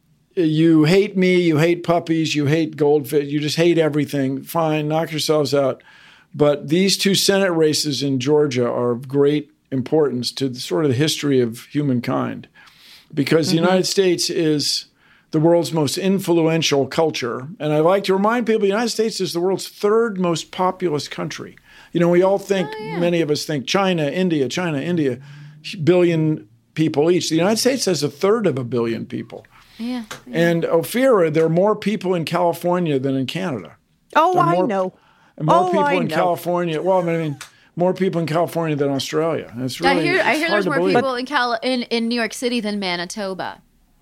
you hate me, you hate puppies, you hate goldfish, you just hate everything, fine, knock yourselves out. But these two Senate races in Georgia are of great importance to the, sort of the history of humankind, because mm-hmm. the United States is the world's most influential culture. And I like to remind people the United States is the world's third most populous country. You know, we all think, oh, yeah. many of us think China, India, China, India, billion people each. The United States has a third of a billion people. Yeah, yeah. And Ophira, there are more people in California than in Canada. Oh, I more, know. And more oh, people I in know. California. Well, I mean, more people in California than Australia. And it's really I hear, I hear there's more believe. people in, Cal- in in New York City than Manitoba.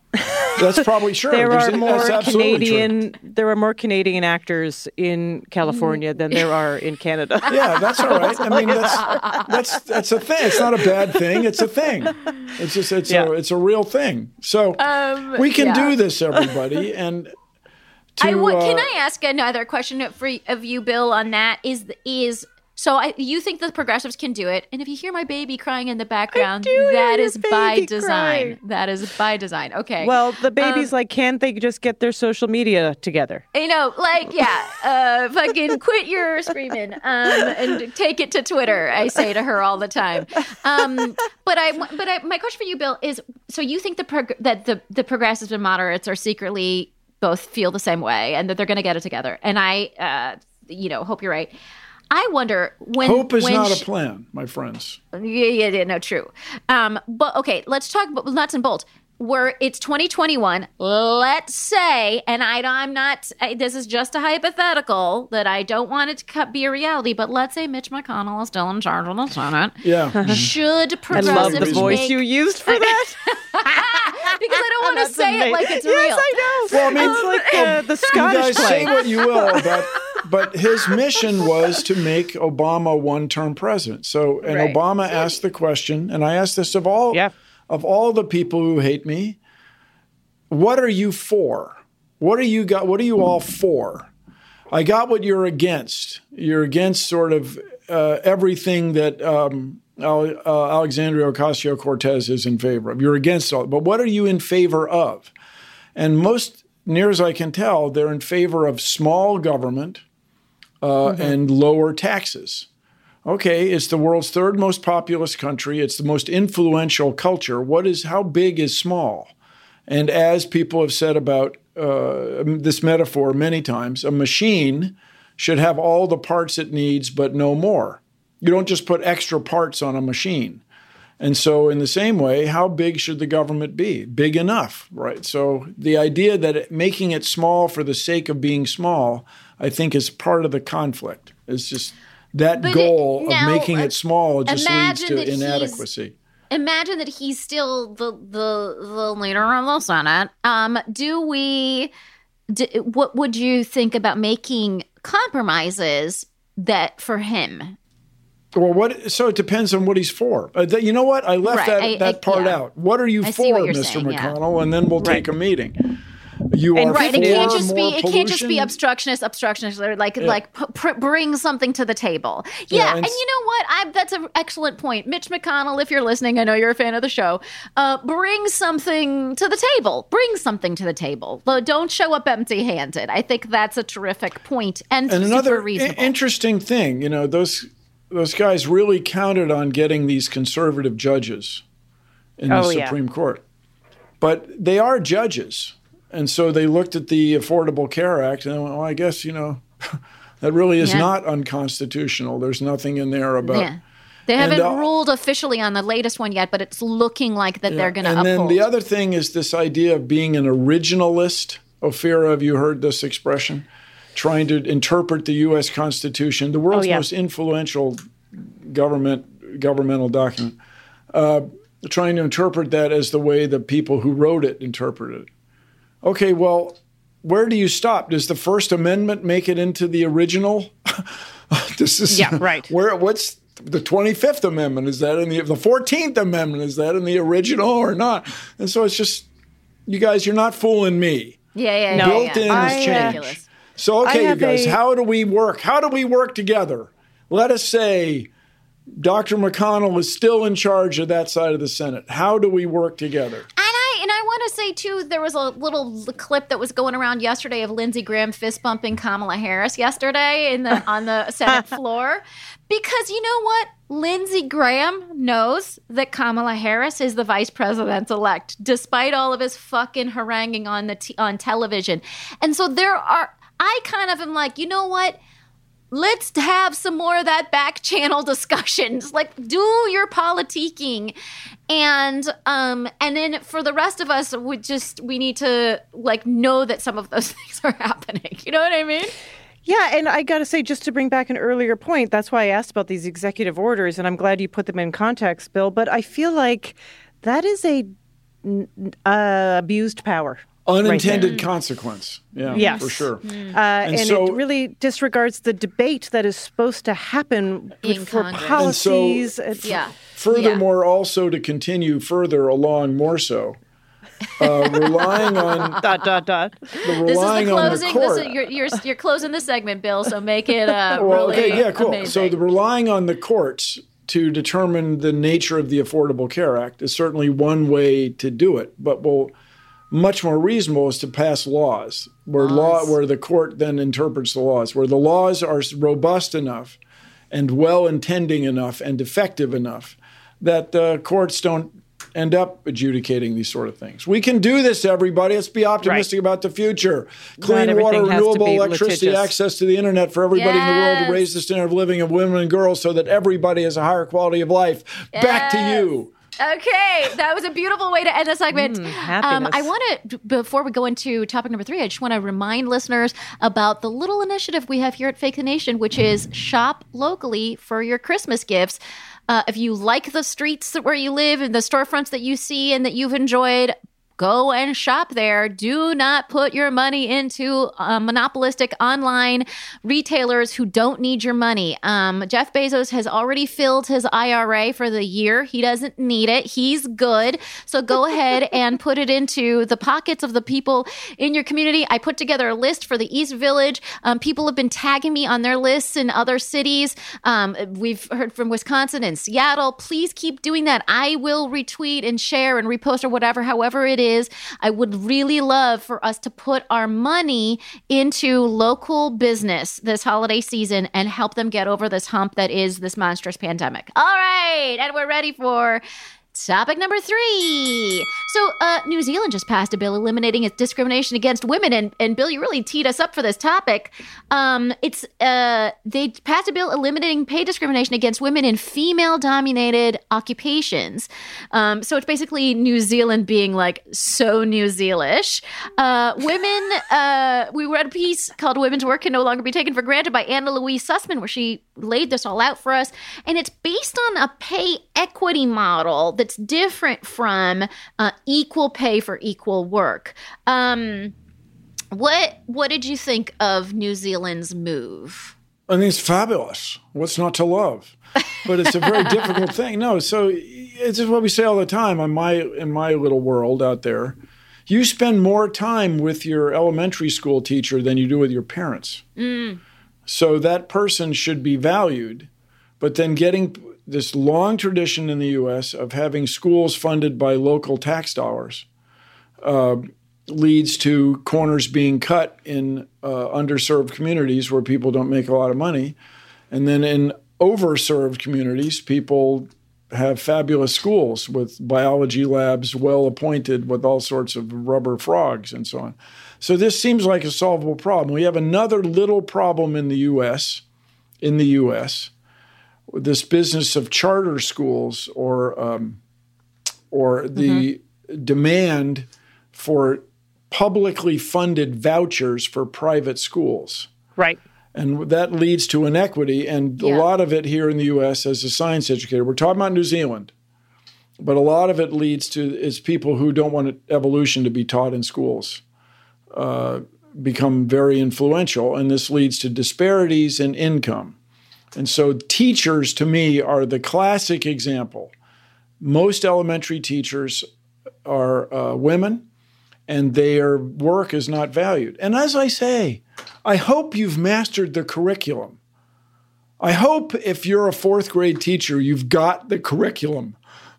That's probably sure. There There's, are more Canadian. True. There are more Canadian actors in California than there are in Canada. Yeah, that's all right. I mean, that's that's that's a thing. It's not a bad thing. It's a thing. It's just it's yeah. a it's a real thing. So um, we can yeah. do this, everybody. And to, I, what, can uh, I ask another question for of you, Bill? On that is is. So I, you think the progressives can do it, and if you hear my baby crying in the background, that is by design. Cry. That is by design. Okay. Well, the baby's um, like, can't they just get their social media together? You know, like, yeah, uh, fucking quit your screaming um, and take it to Twitter. I say to her all the time. Um, but I, but I, my question for you, Bill, is: so you think the prog- that the the progressives and moderates are secretly both feel the same way, and that they're going to get it together? And I, uh, you know, hope you're right. I wonder when hope is when not sh- a plan, my friends. Yeah, yeah, yeah, no, true. Um, but okay, let's talk about nuts and bolts. Where it's twenty twenty-one, let's say, and I, I'm not. I, this is just a hypothetical that I don't want it to be a reality. But let's say Mitch McConnell is still in charge of the Senate. Yeah, should I progressives love the voice make, you used for that. because I don't want to say amazing. it like it's yes, real. I know. Well, I mean, it's like uh, the you Scottish guys play. say what you will about. But his mission was to make Obama one-term president. So, and Right. Obama asked the question, and I asked this of all Yeah. of all the people who hate me, what are you for? What are you got? What are you all for? I got what you're against. You're against sort of uh, everything that um, uh, Alexandria Ocasio-Cortez is in favor of. You're against all. But what are you in favor of? And most, near as I can tell, they're in favor of small government uh, mm-hmm. and lower taxes. Okay, it's the world's third most populous country. It's the most influential culture. What is, how big is small? And as people have said about uh, this metaphor many times, a machine should have all the parts it needs, but no more. You don't just put extra parts on a machine. And so in the same way, how big should the government be? Big enough, right? So the idea that it, making it small for the sake of being small, I think is part of the conflict. It's just that But goal it, now, of making it small just leads imagine to that he's- inadequacy. Imagine that he's still the the, the leader of the Senate. Um, do we? Do, what would you think about making compromises that for him? Well, what? So it depends on what he's for. Uh, th- you know what? I left Right, that, I- that I- part yeah. out. What are you I for, see what you're Mister saying, yeah. McConnell? And then we'll take a meeting. You And are Right, for it can't just more be it can't just be pollution? obstructionist, obstructionist, or like Yeah. like p- pr- bring something to the table. Yeah, Yeah, and and, s- you know what? I, that's an excellent point, Mitch McConnell. If you're listening, I know you're a fan of the show. Uh, bring something to the table. Bring something to the table. Though don't show up empty-handed. I think that's a terrific point and, And super another i- reasonable. interesting thing, you know, those those guys really counted on getting these conservative judges in the Oh, yeah. Supreme Court. But they are judges. And so they looked at the Affordable Care Act and went, well, I guess, you know, that really is Yeah. not unconstitutional. There's nothing in there about. Yeah. They haven't and, uh, ruled officially on the latest one yet, but it's looking like that yeah. they're going to and uphold. then the other thing is this idea of being an originalist. Ophira, have you heard this expression? Trying to interpret the U S Constitution, the world's oh, yeah. most influential government governmental document, uh, trying to interpret that as the way the people who wrote it interpreted it. Okay, well, where do you stop? Does the First Amendment make it into the original? This is yeah, right. Where what's the twenty-fifth Amendment? Is that in the the fourteenth Amendment? Is that in the original or not? And so it's just, you guys, you're not fooling me. Yeah, yeah, no. yeah. Built-in yeah. has I, uh, changed. So, okay, you guys, a, how do we work? How do we work together? Let us say Doctor McConnell is still in charge of that side of the Senate. How do we work together? And I and I want to say too, there was a little clip that was going around yesterday of Lindsey Graham fist bumping Kamala Harris yesterday in the on the Senate floor, because you know what, Lindsey Graham knows that Kamala Harris is the vice president elect, despite all of his fucking haranguing on the t- on television, and so there are. I kind of am like, you know what? Let's have some more of that back channel discussions. Like, do your politiquing, and um, and then for the rest of us, we just we need to like know that some of those things are happening. You know what I mean? Yeah, and I got to say, just to bring back an earlier point, that's why I asked about these executive orders, and I'm glad you put them in context, Bill. But I feel like that is a uh, abused power. Unintended right consequence. Yeah, yes. for sure. Mm. Uh, and and so, it really disregards the debate that is supposed to happen in for Congress. policies. And so, yeah. Furthermore, yeah. also to continue further along more so, uh, relying on dot dot dot. The relying this is the closing. on the court. This is, you're, you're you're closing the segment, Bill. So make it uh, well, really okay, yeah, cool. amazing. So the relying on the courts to determine the nature of the Affordable Care Act is certainly one way to do it, but we'll. Much more reasonable is to pass laws where laws. law where the court then interprets the laws, where the laws are robust enough and well-intending enough and effective enough that uh, courts don't end up adjudicating these sort of things. We can do this, everybody. Let's be optimistic right. about the future. Clean Not water, everything has to renewable be electricity, litigious. access to the internet for everybody yes. in the world to raise the standard of living of women and girls so that everybody has a higher quality of life. Yes. Back to you. Okay, that was a beautiful way to end the segment. Mm, um, I want to, before we go into topic number three, I just want to remind listeners about the little initiative we have here at Fake the Nation, which is shop locally for your Christmas gifts. Uh, if you like the streets where you live and the storefronts that you see and that you've enjoyed, go and shop there. Do not put your money into uh, monopolistic online retailers who don't need your money. Um, Jeff Bezos has already filled his I R A for the year. He doesn't need it. He's good. So go ahead and put it into the pockets of the people in your community. I put together a list for the East Village. Um, people have been tagging me on their lists in other cities. Um, we've heard from Wisconsin and Seattle. Please keep doing that. I will retweet and share and repost or whatever, however it is. Is I would really love for us to put our money into local business this holiday season and help them get over this hump that is this monstrous pandemic. All right, and we're ready for topic number three. So uh, New Zealand just passed a bill eliminating its discrimination against women. And, and Bill, you really teed us up for this topic. Um, it's uh, they passed a bill eliminating pay discrimination against women in female-dominated occupations. Um, so it's basically New Zealand being like so New Zealish. Uh, women, uh, we read a piece called Women's Work Can No Longer Be Taken for Granted by Anna Louise Sussman, where she laid this all out for us. And it's based on a pay equity model that's different from uh, equal pay for equal work. Um, what what did you think of New Zealand's move? I think it's fabulous. What's not to love? But it's a very difficult thing. No, so it's just what we say all the time on my in my little world out there. You spend more time with your elementary school teacher than you do with your parents. Mm. So that person should be valued. But then getting this long tradition in the U S of having schools funded by local tax dollars uh, leads to corners being cut in uh, underserved communities where people don't make a lot of money. And then in overserved communities, people have fabulous schools with biology labs well appointed with all sorts of rubber frogs and so on. So this seems like a solvable problem. We have another little problem in the U S, in the U S, this business of charter schools or um, or the mm-hmm. demand for publicly funded vouchers for private schools. Right. And that leads to inequity. And yeah. a lot of it here in the U S as a science educator, we're talking about New Zealand, but a lot of it leads to is people who don't want evolution to be taught in schools uh, become very influential. And this leads to disparities in income. And so teachers, to me, are the classic example. Most elementary teachers are uh, women, and their work is not valued. And as I say, I hope you've mastered the curriculum. I hope if you're a fourth grade teacher, you've got the curriculum.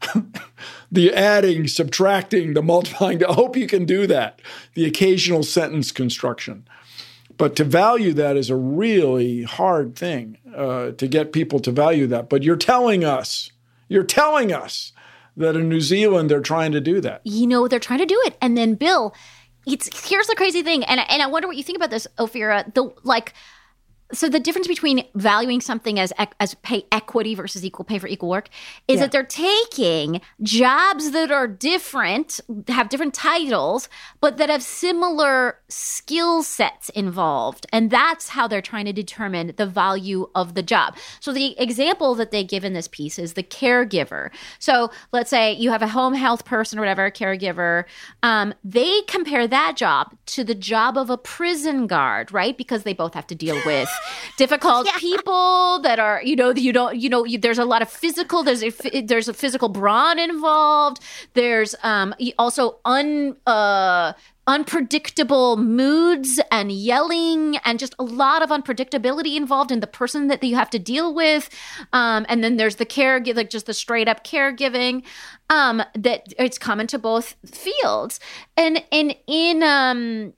The adding, subtracting, the multiplying. I hope you can do that. The occasional sentence construction. But to value that is a really hard thing, uh, to get people to value that. But you're telling us, you're telling us that in New Zealand, they're trying to do that. You know, they're trying to do it. And then, Bill, it's here's the crazy thing. And, and I wonder what you think about this, Ophira. The, like, so the difference between valuing something as as pay equity versus equal pay for equal work is yeah. that they're taking jobs that are different, have different titles, but that have similar skill sets involved. And that's how they're trying to determine the value of the job. So the example that they give in this piece is the caregiver. So let's say you have a home health person or whatever, a caregiver. Um, they compare that job to the job of a prison guard, right? Because they both have to deal with difficult yeah. people that are, you know, you don't, you know, you, there's a lot of physical, there's a, there's a physical brawn involved. There's um, also un, uh, unpredictable moods and yelling and just a lot of unpredictability involved in the person that you have to deal with. Um, and then there's the caregiving, like just the straight up caregiving um, that it's common to both fields. And, and in um,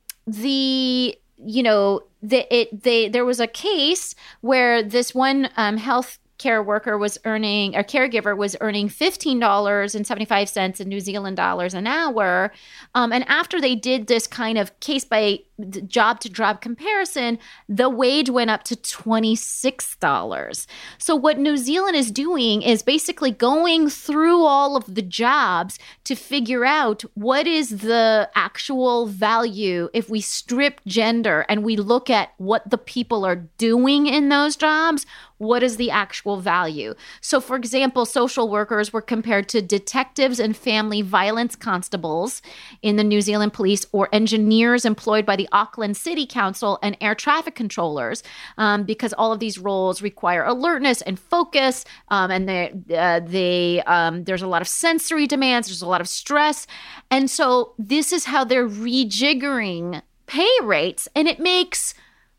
the, you know, the, it, they, there was a case where this one um, health care worker was earning, or caregiver was earning fifteen dollars and seventy-five cents in New Zealand dollars an hour. Um, and after they did this kind of case by job to job comparison, the wage went up to twenty-six dollars. So what New Zealand is doing is basically going through all of the jobs to figure out what is the actual value if we strip gender and we look at what the people are doing in those jobs. What is the actual value? So, for example, social workers were compared to detectives and family violence constables in the New Zealand police, or engineers employed by the Auckland City Council, and air traffic controllers, um, because all of these roles require alertness and focus, um, and they, uh, they um, there's a lot of sensory demands, there's a lot of stress. And so this is how they're rejiggering pay rates, and it makes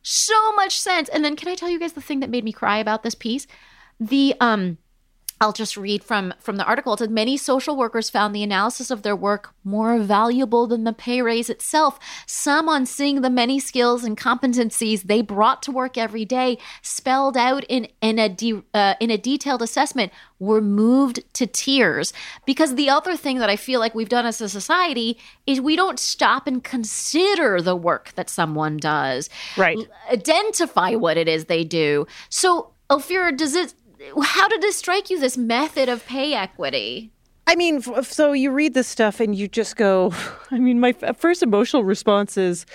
so much sense. And then can I tell you guys the thing that made me cry about this piece? The um I'll just read from, from the article. It said, many social workers found the analysis of their work more valuable than the pay raise itself. Some, on seeing the many skills and competencies they brought to work every day, spelled out in, in, a, de, uh, in a detailed assessment, were moved to tears. Because the other thing that I feel like we've done as a society is we don't stop and consider the work that someone does. Right. Identify what it is they do. So, Ophira, does it... how did this strike you, this method of pay equity? I mean, so you read this stuff and you just go, I mean, my first emotional response is,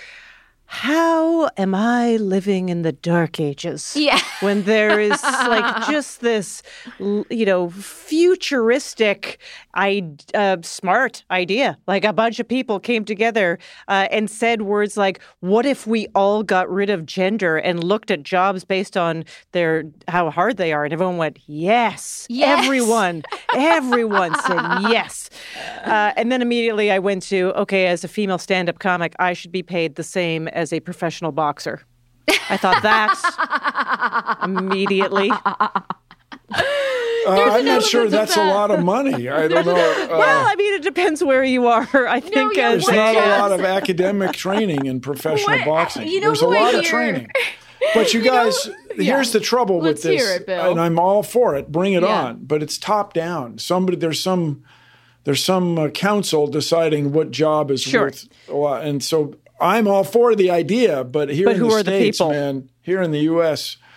how am I living in the dark ages? Yeah. When there is like just this, you know, futuristic, I, uh, smart idea. Like a bunch of people came together uh, and said words like, what if we all got rid of gender and looked at jobs based on their how hard they are? And everyone went, yes. Yes. Everyone, everyone said yes. Uh, and then immediately I went to, okay, as a female stand-up comic, I should be paid the same as a professional boxer. I thought that immediately. Uh, I'm not sure that's that. a lot of money. I don't know. Uh, well, I mean, it depends where you are. I think no, yeah, there's not a lot of academic training in professional what? boxing. You know there's a lot hear? of training. But you guys, you know, here's yeah. the trouble Let's with this, hear it, Bill. and I'm all for it. Bring it yeah. on. But it's top down. Somebody, there's some, there's some uh, council deciding what job is sure. worth a lot, and so I'm all for the idea. But here but in who the are States, the people? man, here in the U S,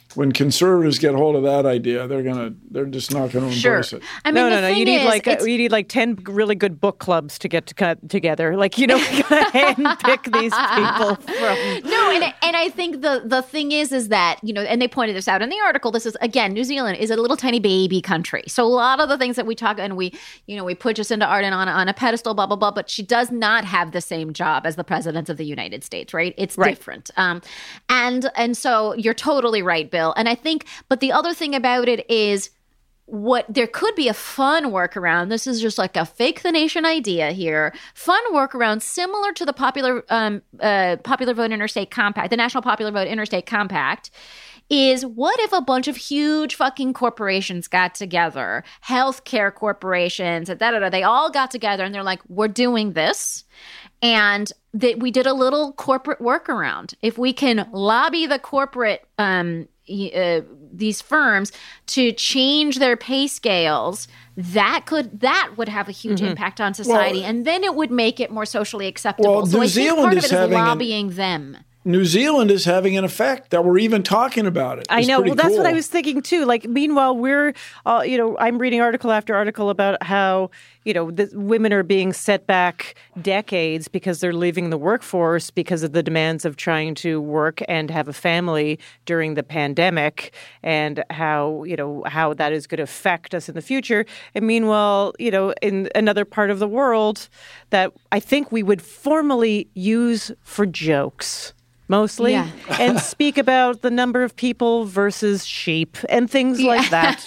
when conservatives get hold of that idea, they're gonna they're just not going to Sure. embrace it. I mean, no, the no, no. thing You need is, like it's- a, you need like ten really good book clubs to get to cut together. Like you know, we gotta handpick these people from. No, and and I think the the thing is is that, you know, and they pointed this out in the article. This is, again, New Zealand is a little tiny baby country, so a lot of the things that we talk and we you know we put Jacinda Ardern on on a pedestal, blah blah blah. But she does not have the same job as the president of the United States, right? It's Right. different, um, and and so you're totally right, Bill. And I think, but the other thing about it is, what there could be a fun workaround. This is just like a fake the nation idea here. Fun workaround similar to the popular um, uh, popular vote interstate compact, the National Popular Vote Interstate Compact. Is what if a bunch of huge fucking corporations got together, healthcare corporations, da, da, da, they all got together and they're like, we're doing this. And that we did a little corporate workaround. If we can lobby the corporate um, uh, these firms to change their pay scales, that could that would have a huge Mm-hmm. impact on society, Well, and then it would make it more socially acceptable. Well, so New I think Zealand part of is it is having an- lobbying them. New Zealand is having an effect that we're even talking about it. I It's know. pretty Well, that's what I cool. was thinking too. Like, meanwhile, we're, uh, you know, I'm reading article after article about how, you know, the women are being set back decades because they're leaving the workforce because of the demands of trying to work and have a family during the pandemic, and how, you know, how that is going to affect us in the future. And meanwhile, you know, in another part of the world that I think we would formally use for jokes. Mostly, Yeah. and speak about the number of people versus sheep and things like that.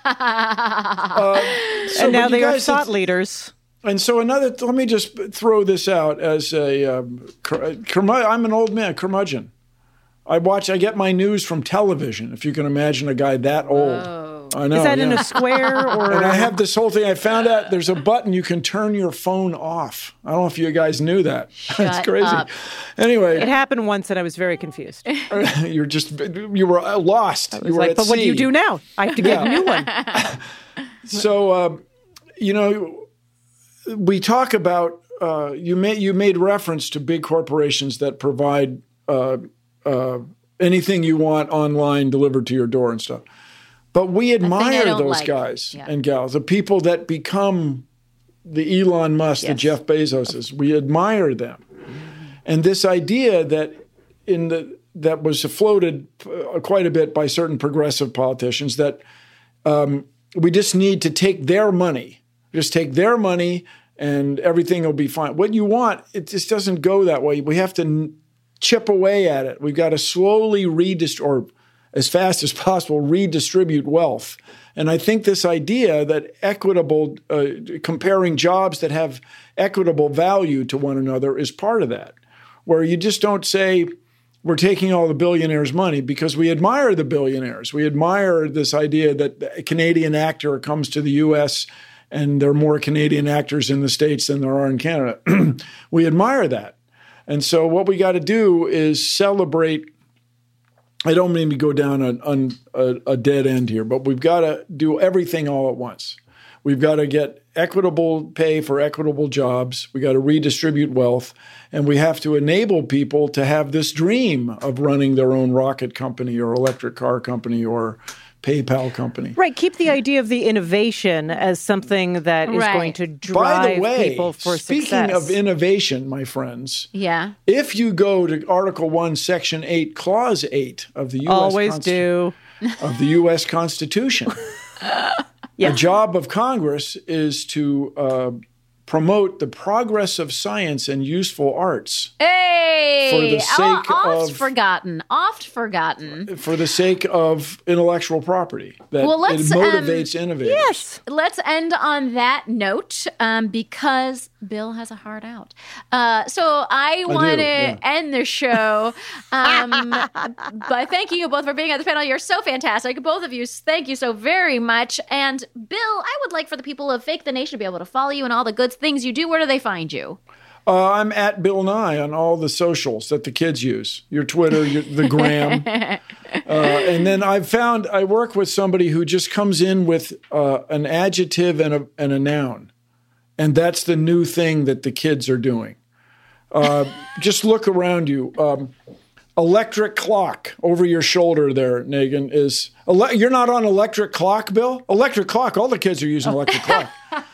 So, And now but you they are guys- thought leaders. And so another, let me just throw this out as a, um, cur- curmud- I'm an old man, curmudgeon. I watch, I get my news from television, if you can imagine a guy that old. I know. Is that in yeah. a square or? And I have this whole thing. I found out there's a button you can turn your phone off. I don't know if you guys knew that. It's Shut crazy. up. Anyway, It happened once, and I was very confused. I you're just, you were lost. was you were like, at "But what do you sea." do now? I have to get Yeah. a new one." So, uh, you know, we talk about uh, you made you made reference to big corporations that provide uh, uh, anything you want online delivered to your door and stuff. But we I admire don't those like. guys Yeah. and gals, the people that become the Elon Musk, the Yes. Jeff Bezoses. We admire them, and this idea that in the that was floated uh, quite a bit by certain progressive politicians that um, we just need to take their money, just take their money, and everything will be fine. What you want, it just doesn't go that way. We have to n- chip away at it. We've got to slowly redistribute, or as fast as possible, redistribute wealth. And I think this idea that equitable, uh, comparing jobs that have equitable value to one another is part of that, where you just don't say, we're taking all the billionaires' money, because we admire the billionaires. We admire this idea that a Canadian actor comes to the U S and there are more Canadian actors in the States than there are in Canada. We admire that. And so what we got to do is celebrate. I don't mean to go down a, a, a dead end here, but we've got to do everything all at once. We've got to get equitable pay for equitable jobs. We got to redistribute wealth, and we have to enable people to have this dream of running their own rocket company or electric car company or PayPal company. Right. Keep the idea of the innovation as something that is Right. going to By drive the way, people for speaking success. of innovation, my friends, Yeah. if you go to Article one, Section eight, Clause eight of the U S Always Consti- do. of the U S Constitution, Yeah. the job of Congress is to uh, promote the progress of science and useful arts Hey, For the sake oft of- forgotten, oft forgotten. for the sake of intellectual property. That Well, let's, it um, motivates innovators. Yes. Let's end on that note, um, because Bill has a heart out. Uh, so I want to yeah. end the show um, by thanking you both for being on the panel. You're so fantastic, both of you. Thank you so very much. And Bill, I would like for the people of Fake the Nation to be able to follow you and all the good things you do. Where do they find you? Uh, I'm at Bill Nye on all the socials that the kids use. Your Twitter, your, the Gram. uh, and then I've found I work with somebody who just comes in with uh, an adjective and a, and a noun. And that's the new thing that the kids are doing. Uh, just look around you. Um, electric clock over your shoulder there, Nagin, is ele- you're not on electric clock, Bill? Electric clock, all the kids are using electric clock.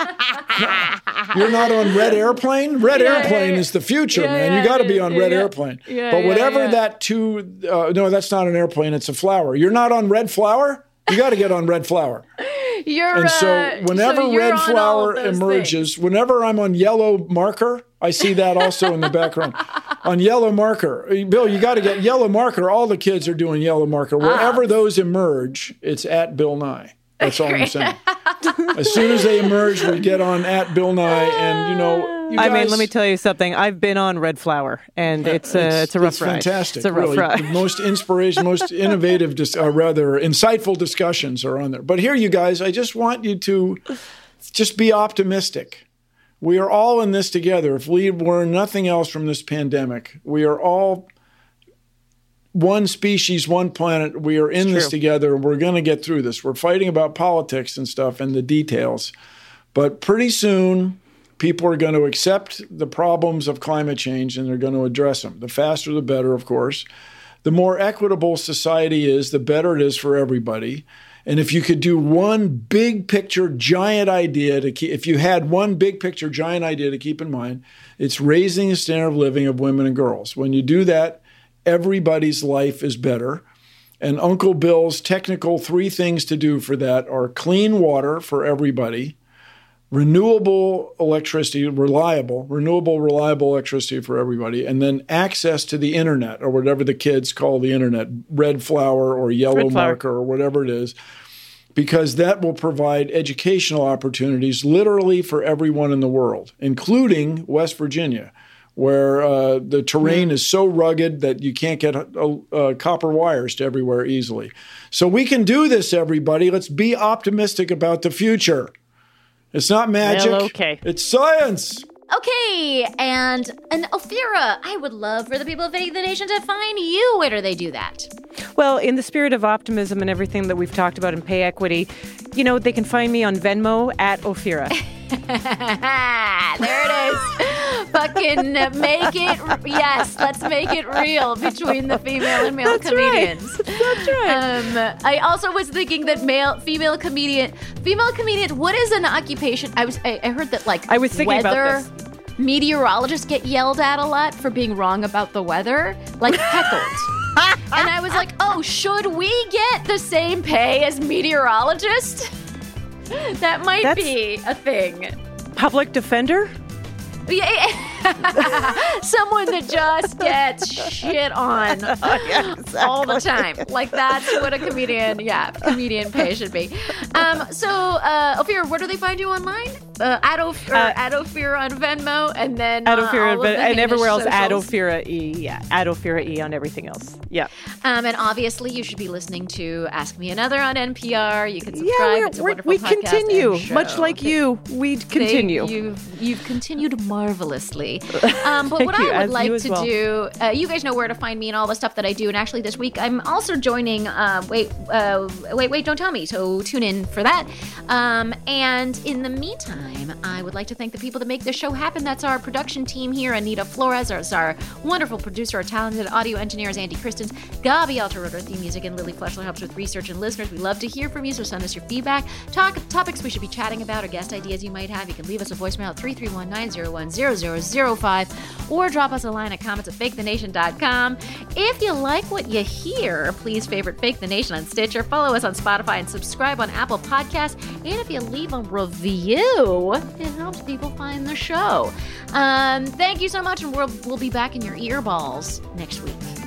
You're not on red airplane? Red Yeah, airplane yeah, yeah. is the future, Yeah, man. yeah, You got to be yeah, on yeah, red yeah. airplane. Yeah, but yeah, whatever yeah. that two, uh, no, that's not an airplane, it's a flower. You're not on red flower? You got to get on red flower. You're, And so uh, whenever so you're red on all flower of those emerges, whenever I'm on yellow marker, I see that also in the background. On yellow marker, Bill, you got to get yellow marker. All the kids are doing yellow marker. Wherever those emerge, it's at Bill Nye. That's all I'm saying. As soon as they emerge, we get on at Bill Nye, and you know, you I guys, mean, let me tell you something. I've been on Red Flower, and it's a it's, a rough it's ride. fantastic. It's a rough really. ride. The most inspiration, most innovative, dis- uh, rather insightful discussions are on there. But here, you guys, I just want you to just be optimistic. We are all in this together. If we learn nothing else from this pandemic, we are all one species, one planet. We are in It's this true. together, and we're going to get through this. We're fighting about politics and stuff and the details. But pretty soon, people are going to accept the problems of climate change, and they're going to address them. The faster, the better, of course. The more equitable society is, the better it is for everybody. And if you could do one big picture, giant idea to keep, if you had one big picture, giant idea to keep in mind, it's raising the standard of living of women and girls. When you do that, everybody's life is better. And Uncle Bill's technical three things to do for that are clean water for everybody, renewable electricity, reliable, renewable, reliable electricity for everybody, and then access to the internet, or whatever the kids call the internet, red flower or yellow Red flower. marker or whatever it is, because that will provide educational opportunities literally for everyone in the world, including West Virginia, where uh, the terrain is so rugged that you can't get uh, uh, copper wires to everywhere easily. So we can do this, everybody. Let's be optimistic about the future. It's not magic. Well, okay. It's science. Okay, and and Ophira, I would love for the people of Faith the Nation to find you. Where do they do that? Well, in the spirit of optimism and everything that we've talked about in pay equity, you know, they can find me on Venmo at Ophira. There it is. Fucking make it, yes, let's make it real between the female and male That's right. comedians. That's right. Um, I also was thinking that male, female comedian, female comedians, what is an occupation? I was, I, I heard that like I was thinking about weather, this. meteorologists get yelled at a lot for being wrong about the weather, like heckled. And I was like, oh, should we get the same pay as meteorologists? That might That's- be a thing. Public defender? Yeah, yeah. Someone that just gets shit on all the time. Like that's what a comedian, yeah, comedian pay should be. Um, so, uh, Ophira, where do they find you online? Uh, at, Oph- or Uh, at Ophira on Venmo, and then At uh, Ophira, all but of the and everywhere else heinous at socials. Ophira E. Yeah, at Ophira E on everything else. Yeah. Um, and obviously, you should be listening to Ask Me Another on N P R. You can Yeah, subscribe. we're, it's a we're, wonderful we podcast continue. and show. Much like They- you, we They- continue. you've, you've continued marvelously. Um, but Thank what you, I would as like you as to well. do, uh, you guys know where to find me and all the stuff that I do. And actually, this week I'm also joining. Uh, wait, uh, wait, wait! Don't tell me. So tune in for that. Um, and in the meantime, I would like to thank the people that make this show happen. That's our production team here. Anita Flores, our, our wonderful producer, our talented audio engineers, Andy Christens, Gabi Alter wrote our theme music, and Lily Fleshler helps with research and listeners. We love to hear from you, so send us your feedback, talk topics we should be chatting about, or guest ideas you might have. You can leave us a voicemail at three three one, nine zero one, zero zero zero five or drop us a line at comments at fake the nation dot com. If you like what you hear, please favorite Fake the Nation on Stitcher, follow us on Spotify, and subscribe on Apple Podcasts. And if you leave a review, it helps people find the show. Um, thank you so much, and we'll, we'll be back in your earballs next week.